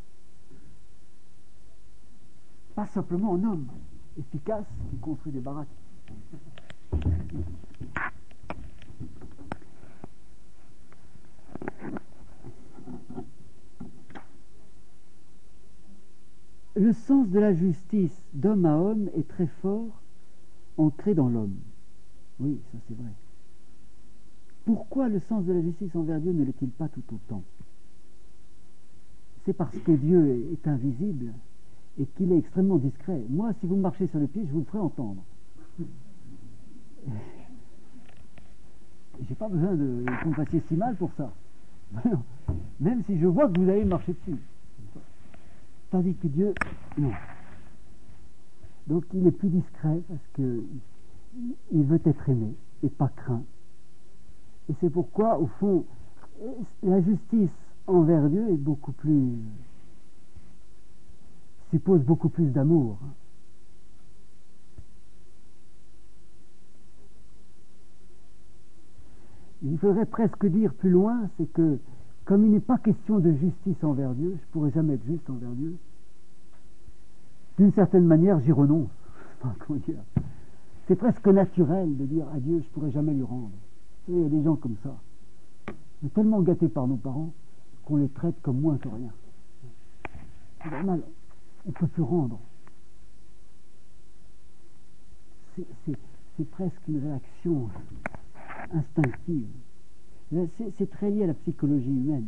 Pas simplement en homme efficace qui construit des baraques. Le sens de la justice d'homme à homme est très fort, ancré dans l'homme. Oui, ça c'est vrai. Pourquoi le sens de la justice envers Dieu ne l'est-il pas tout autant? C'est parce que Dieu est invisible et qu'il est extrêmement discret. Moi, si vous marchez sur les pieds, je vous le ferai entendre. J'ai pas besoin que vous me fassiez si mal pour ça. Même si je vois que vous allez marcher dessus. Tandis que Dieu, non. Donc il est plus discret parce que il veut être aimé et pas craint. Et c'est pourquoi, au fond, la justice envers Dieu est beaucoup plus, suppose beaucoup plus d'amour. Il faudrait presque dire plus loin, c'est que comme il n'est pas question de justice envers Dieu, je ne pourrais jamais être juste envers Dieu. D'une certaine manière, j'y renonce. Comment dire ? C'est presque naturel de dire à Dieu, je ne pourrais jamais lui rendre. Vous savez, il y a des gens comme ça. On est tellement gâtés par nos parents qu'on les traite comme moins que rien. C'est normal, on ne peut plus rendre. C'est presque une réaction instinctive. C'est très lié à la psychologie humaine.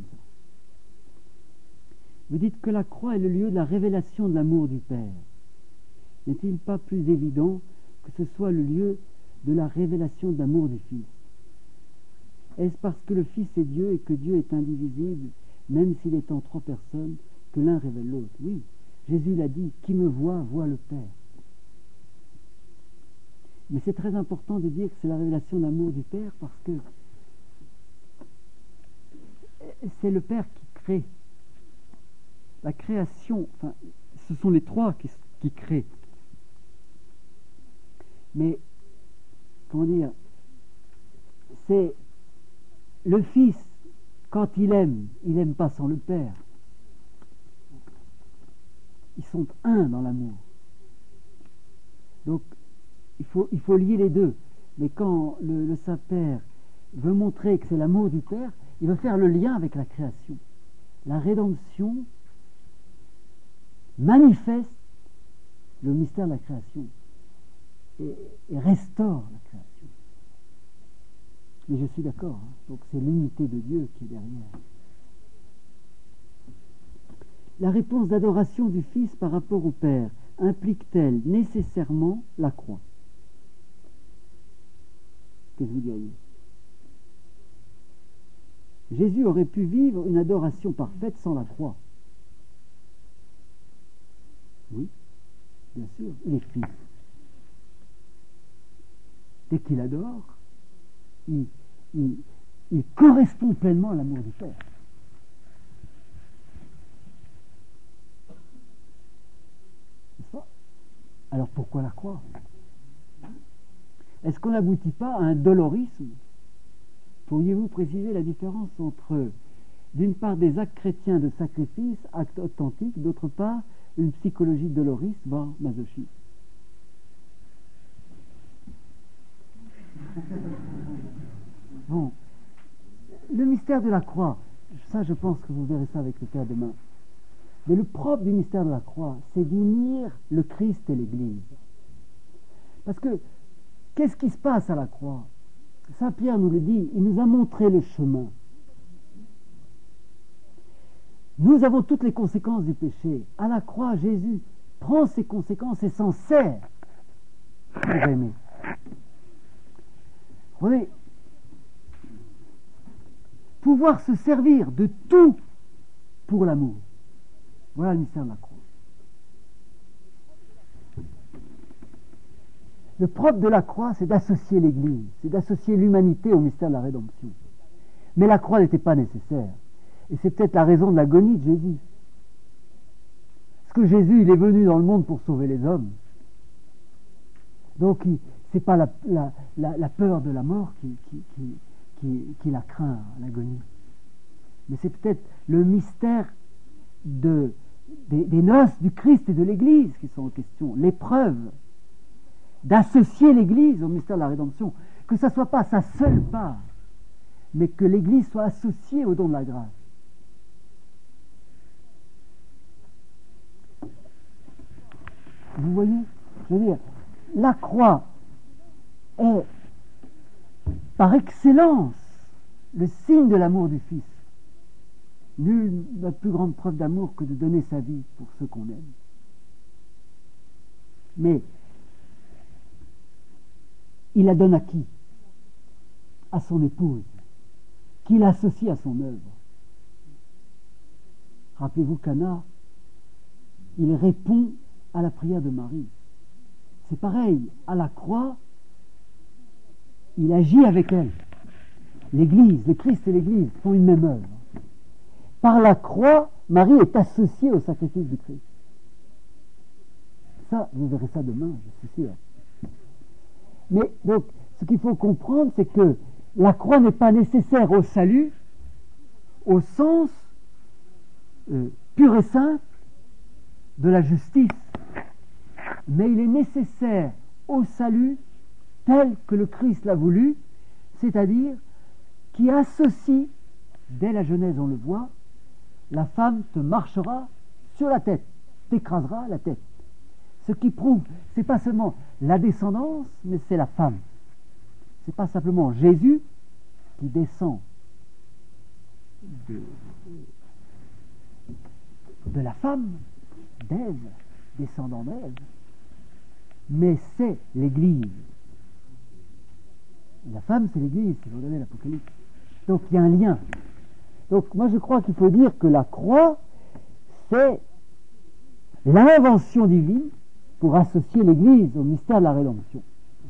Vous dites que la croix est le lieu de la révélation de l'amour du Père. N'est-il pas plus évident que ce soit le lieu de la révélation de l'amour du Fils? Est-ce parce que le Fils est Dieu et que Dieu est indivisible, même s'il est en trois personnes, que l'un révèle l'autre? Oui, Jésus l'a dit, qui me voit, voit le Père. Mais c'est très important de dire que c'est la révélation de l'amour du Père parce que c'est le Père qui crée. La création, enfin, ce sont les trois qui créent. Mais, comment dire, c'est le Fils, quand il aime pas sans le Père. Ils sont un dans l'amour. Donc, il faut lier les deux. Mais quand le Saint-Père veut montrer que c'est l'amour du Père, il veut faire le lien avec la création. La rédemption manifeste le mystère de la création et restaure la création. Mais je suis d'accord, hein. Donc c'est l'unité de Dieu qui est derrière. La réponse d'adoration du Fils par rapport au Père implique-t-elle nécessairement la croix? Qu'est-ce que vous diriez? Jésus aurait pu vivre une adoration parfaite sans la croix. Oui, bien sûr, il est Fils. Dès qu'il adore, il correspond pleinement à l'amour du Père. N'est-ce pas? Alors pourquoi la croix? Est-ce qu'on n'aboutit pas à un dolorisme? Pourriez-vous préciser la différence entre, d'une part, des actes chrétiens de sacrifice, actes authentiques, d'autre part, une psychologie doloriste, voire masochiste? Bon. Le mystère de la croix, ça je pense que vous verrez ça avec le cas demain. Mais le propre du mystère de la croix, c'est d'unir le Christ et l'Église. Parce que, qu'est-ce qui se passe à la croix? Saint Pierre nous le dit, il nous a montré le chemin. Nous avons toutes les conséquences du péché. À la croix, Jésus prend ces conséquences et s'en sert pour aimer. Vous voyez, pouvoir se servir de tout pour l'amour. Voilà le mystère de la croix. Le propre de la croix, c'est d'associer l'Église, c'est d'associer l'humanité au mystère de la rédemption. Mais la croix n'était pas nécessaire. Et c'est peut-être la raison de l'agonie de Jésus. Parce que Jésus, il est venu dans le monde pour sauver les hommes. Donc, c'est pas la peur de la mort qui la craint, l'agonie. Mais c'est peut-être le mystère des noces du Christ et de l'Église qui sont en question. L'épreuve d'associer l'Église au mystère de la rédemption. Que ça ne soit pas sa seule part, mais que l'Église soit associée au don de la grâce. Vous voyez, je veux dire, la croix est par excellence le signe de l'amour du Fils. Nul n'a plus grande preuve d'amour que de donner sa vie pour ceux qu'on aime. Mais il la donne à qui? À son épouse, qui l'associe à son œuvre. Rappelez-vous qu'Anna, il répond à la prière de Marie. C'est pareil, à la croix, il agit avec elle. L'Église, le Christ et l'Église font une même œuvre. Par la croix, Marie est associée au sacrifice du Christ. Ça, vous verrez ça demain, je suis sûr. Mais donc, ce qu'il faut comprendre, c'est que la croix n'est pas nécessaire au salut, au sens pur et simple de la justice. Mais il est nécessaire au salut tel que le Christ l'a voulu, c'est-à-dire qui associe, dès la Genèse on le voit, la femme te marchera sur la tête, t'écrasera la tête. Ce qui prouve, c'est pas seulement la descendance, mais c'est la femme. C'est pas simplement Jésus qui descend de la femme, d'Ève, descendant d'Ève, mais c'est l'Église. La femme, c'est l'Église, si vous regardez l'Apocalypse. Donc il y a un lien. Donc moi je crois qu'il faut dire que la croix, c'est l'invention divine pour associer l'Église au mystère de la rédemption.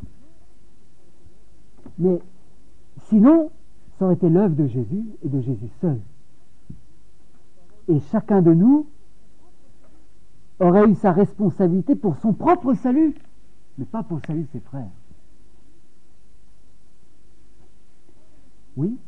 Mais sinon, ça aurait été l'œuvre de Jésus et de Jésus seul. Et chacun de nous aurait eu sa responsabilité pour son propre salut, mais pas pour le salut de ses frères. Oui.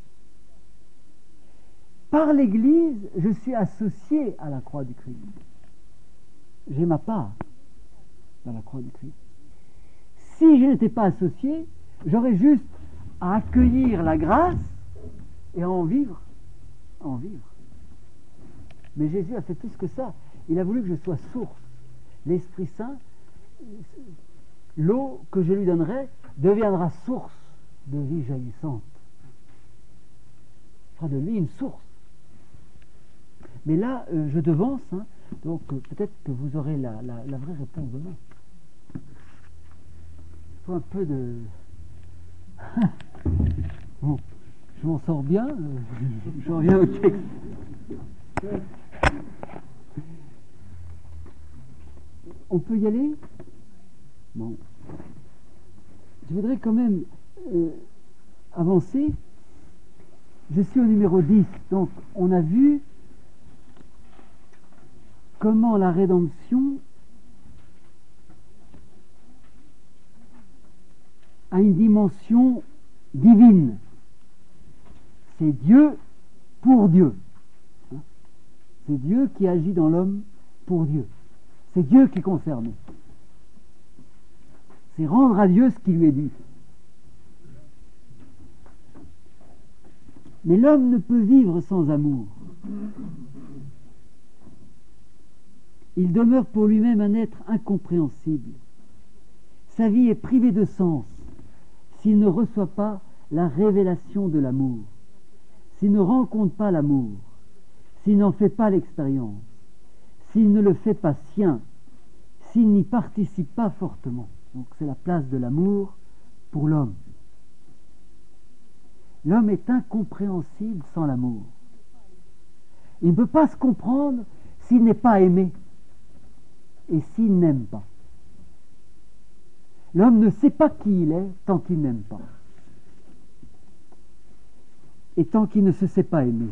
Par l'Église, je suis associé à la croix du Christ. J'ai ma part dans la croix du Christ. Si je n'étais pas associé, j'aurais juste à accueillir la grâce et à en vivre. À en vivre. Mais Jésus a fait plus que ça. Il a voulu que je sois source. L'Esprit Saint, l'eau que je lui donnerai, deviendra source de vie jaillissante. Fera de lui une source. Mais là, je devance, hein, donc peut-être que vous aurez la vraie réponse demain. Il faut un peu de... Bon, je m'en sors bien, je reviens au texte. On peut y aller? Bon. Je voudrais quand même avancer. Je suis au numéro 10, donc on a vu comment la rédemption a une dimension divine. C'est Dieu pour Dieu. C'est Dieu qui agit dans l'homme pour Dieu. C'est Dieu qui est concerné. C'est rendre à Dieu ce qui lui est dû. Mais l'homme ne peut vivre sans amour. Il demeure pour lui-même un être incompréhensible. Sa vie est privée de sens s'il ne reçoit pas la révélation de l'amour, s'il ne rencontre pas l'amour, s'il n'en fait pas l'expérience, s'il ne le fait pas sien, s'il n'y participe pas fortement. Donc c'est la place de l'amour pour l'homme. L'homme est incompréhensible sans l'amour. Il ne peut pas se comprendre s'il n'est pas aimé et s'il n'aime pas. L'homme ne sait pas qui il est tant qu'il n'aime pas. Et tant qu'il ne se sait pas aimer.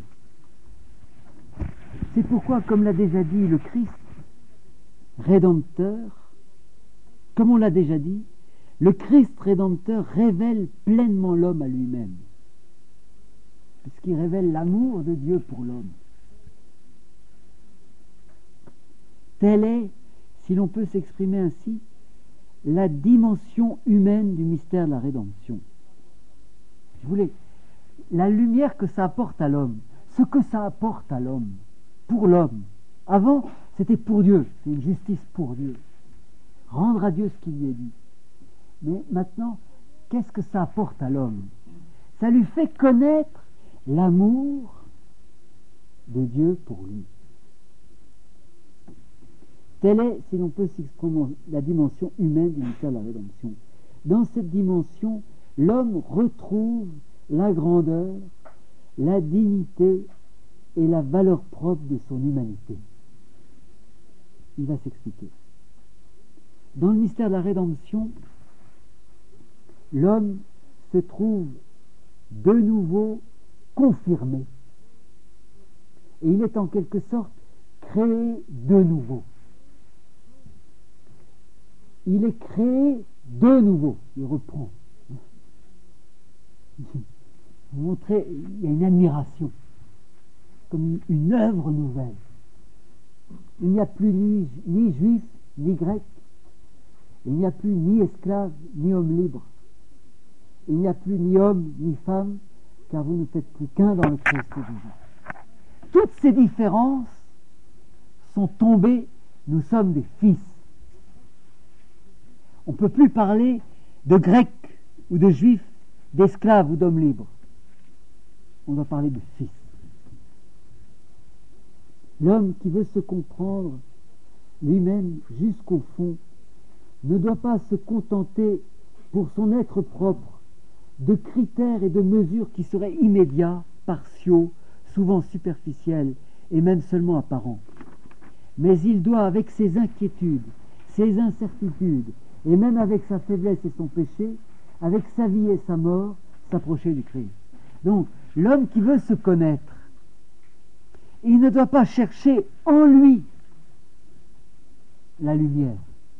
C'est pourquoi, comme l'a déjà dit le Christ, Rédempteur, comme on l'a déjà dit, le Christ Rédempteur révèle pleinement l'homme à lui-même, puisqu'il révèle l'amour de Dieu pour l'homme. Telle est, si l'on peut s'exprimer ainsi, la dimension humaine du mystère de la rédemption. Je voulais la lumière que ça apporte à l'homme, ce que ça apporte à l'homme, pour l'homme. Avant, c'était pour Dieu, c'est une justice pour Dieu. Rendre à Dieu ce qu'il lui est dit. Mais maintenant, qu'est-ce que ça apporte à l'homme? Ça lui fait connaître l'amour de Dieu pour lui. Telle est, si l'on peut s'exprimer, la dimension humaine du mystère de la rédemption. Dans cette dimension, l'homme retrouve la grandeur, la dignité et la valeur propre de son humanité. Il va s'expliquer. Dans le mystère de la rédemption, l'homme se trouve de nouveau confirmé. Et il est en quelque sorte créé de nouveau. Il est créé de nouveau. Il reprend. Montrer, il y a une admiration, comme une œuvre nouvelle. Il n'y a plus ni juif, ni grec. Il n'y a plus ni esclave, ni homme libre. Il n'y a plus ni homme, ni femme, car vous ne faites plus qu'un dans le Christ Jésus. Toutes ces différences sont tombées, nous sommes des fils. On ne peut plus parler de grecs ou de juifs, d'esclaves ou d'hommes libres. On doit parler de fils. L'homme qui veut se comprendre lui-même jusqu'au fond ne doit pas se contenter pour son être propre de critères et de mesures qui seraient immédiats, partiaux, souvent superficiels et même seulement apparents. Mais il doit, avec ses inquiétudes, ses incertitudes, et même avec sa faiblesse et son péché, avec sa vie et sa mort, s'approcher du Christ. Donc, l'homme qui veut se connaître, il ne doit pas chercher en lui la lumière.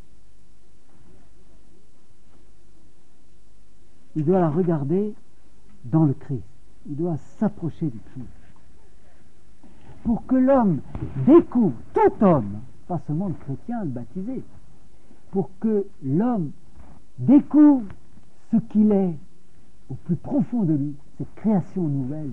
Il doit la regarder dans le Christ. Il doit s'approcher du Christ. Pour que l'homme découvre, tout homme, pas seulement le chrétien, le baptisé, pour que l'homme découvre ce qu'il est au plus profond de lui, cette création nouvelle,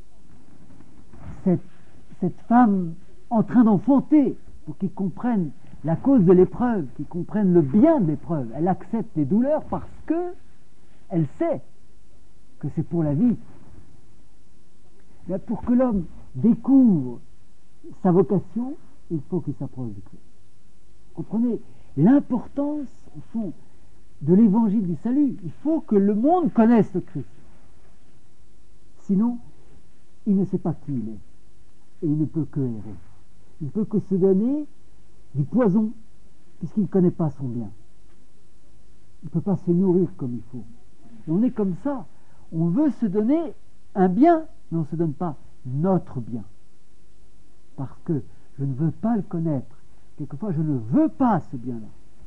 cette femme en train d'enfanter, pour qu'il comprenne la cause de l'épreuve, qu'il comprenne le bien de l'épreuve. Elle accepte les douleurs parce que elle sait que c'est pour la vie. Mais pour que l'homme découvre sa vocation, il faut qu'il s'approche du Christ. Comprenez l'importance, au fond, de l'évangile du salut. Il faut que le monde connaisse le Christ. Sinon, il ne sait pas qui il est. Et il ne peut que errer. Il ne peut que se donner du poison, puisqu'il ne connaît pas son bien. Il ne peut pas se nourrir comme il faut. Et on est comme ça. On veut se donner un bien, mais on ne se donne pas notre bien. Parce que je ne veux pas le connaître. Quelquefois, je ne veux pas ce bien-là.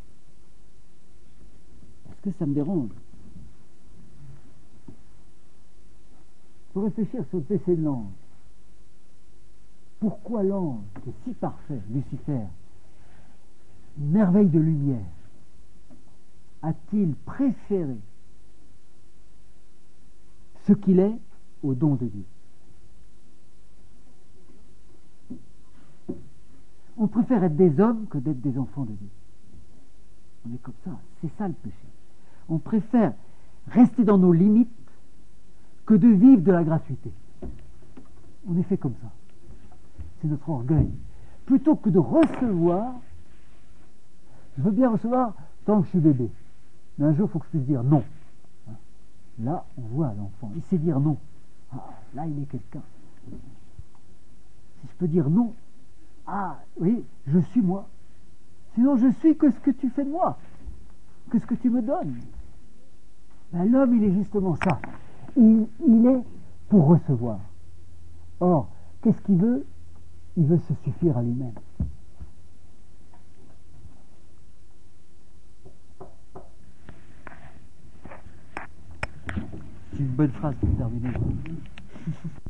Parce que ça me dérange. Il faut réfléchir sur le péché de l'ange. Pourquoi l'ange, qui est si parfait, Lucifer, une merveille de lumière, a-t-il préféré ce qu'il est au don de Dieu? On préfère être des hommes que d'être des enfants de Dieu. On est comme ça, c'est ça le péché. On préfère rester dans nos limites que de vivre de la gratuité. On est fait comme ça. C'est notre orgueil. Plutôt que de recevoir, je veux bien recevoir tant que je suis bébé. Mais un jour, il faut que je puisse dire non. Là, on voit l'enfant. Il sait dire non. Ah, là, il est quelqu'un. Si je peux dire non, ah, oui, je suis moi. Sinon, je suis que ce que tu fais de moi. que ce que tu me donnes. Ben, l'homme, il est justement ça. Il est pour recevoir. Or, qu'est-ce qu'il veut? Il veut se suffire à lui-même. C'est une bonne phrase pour terminer.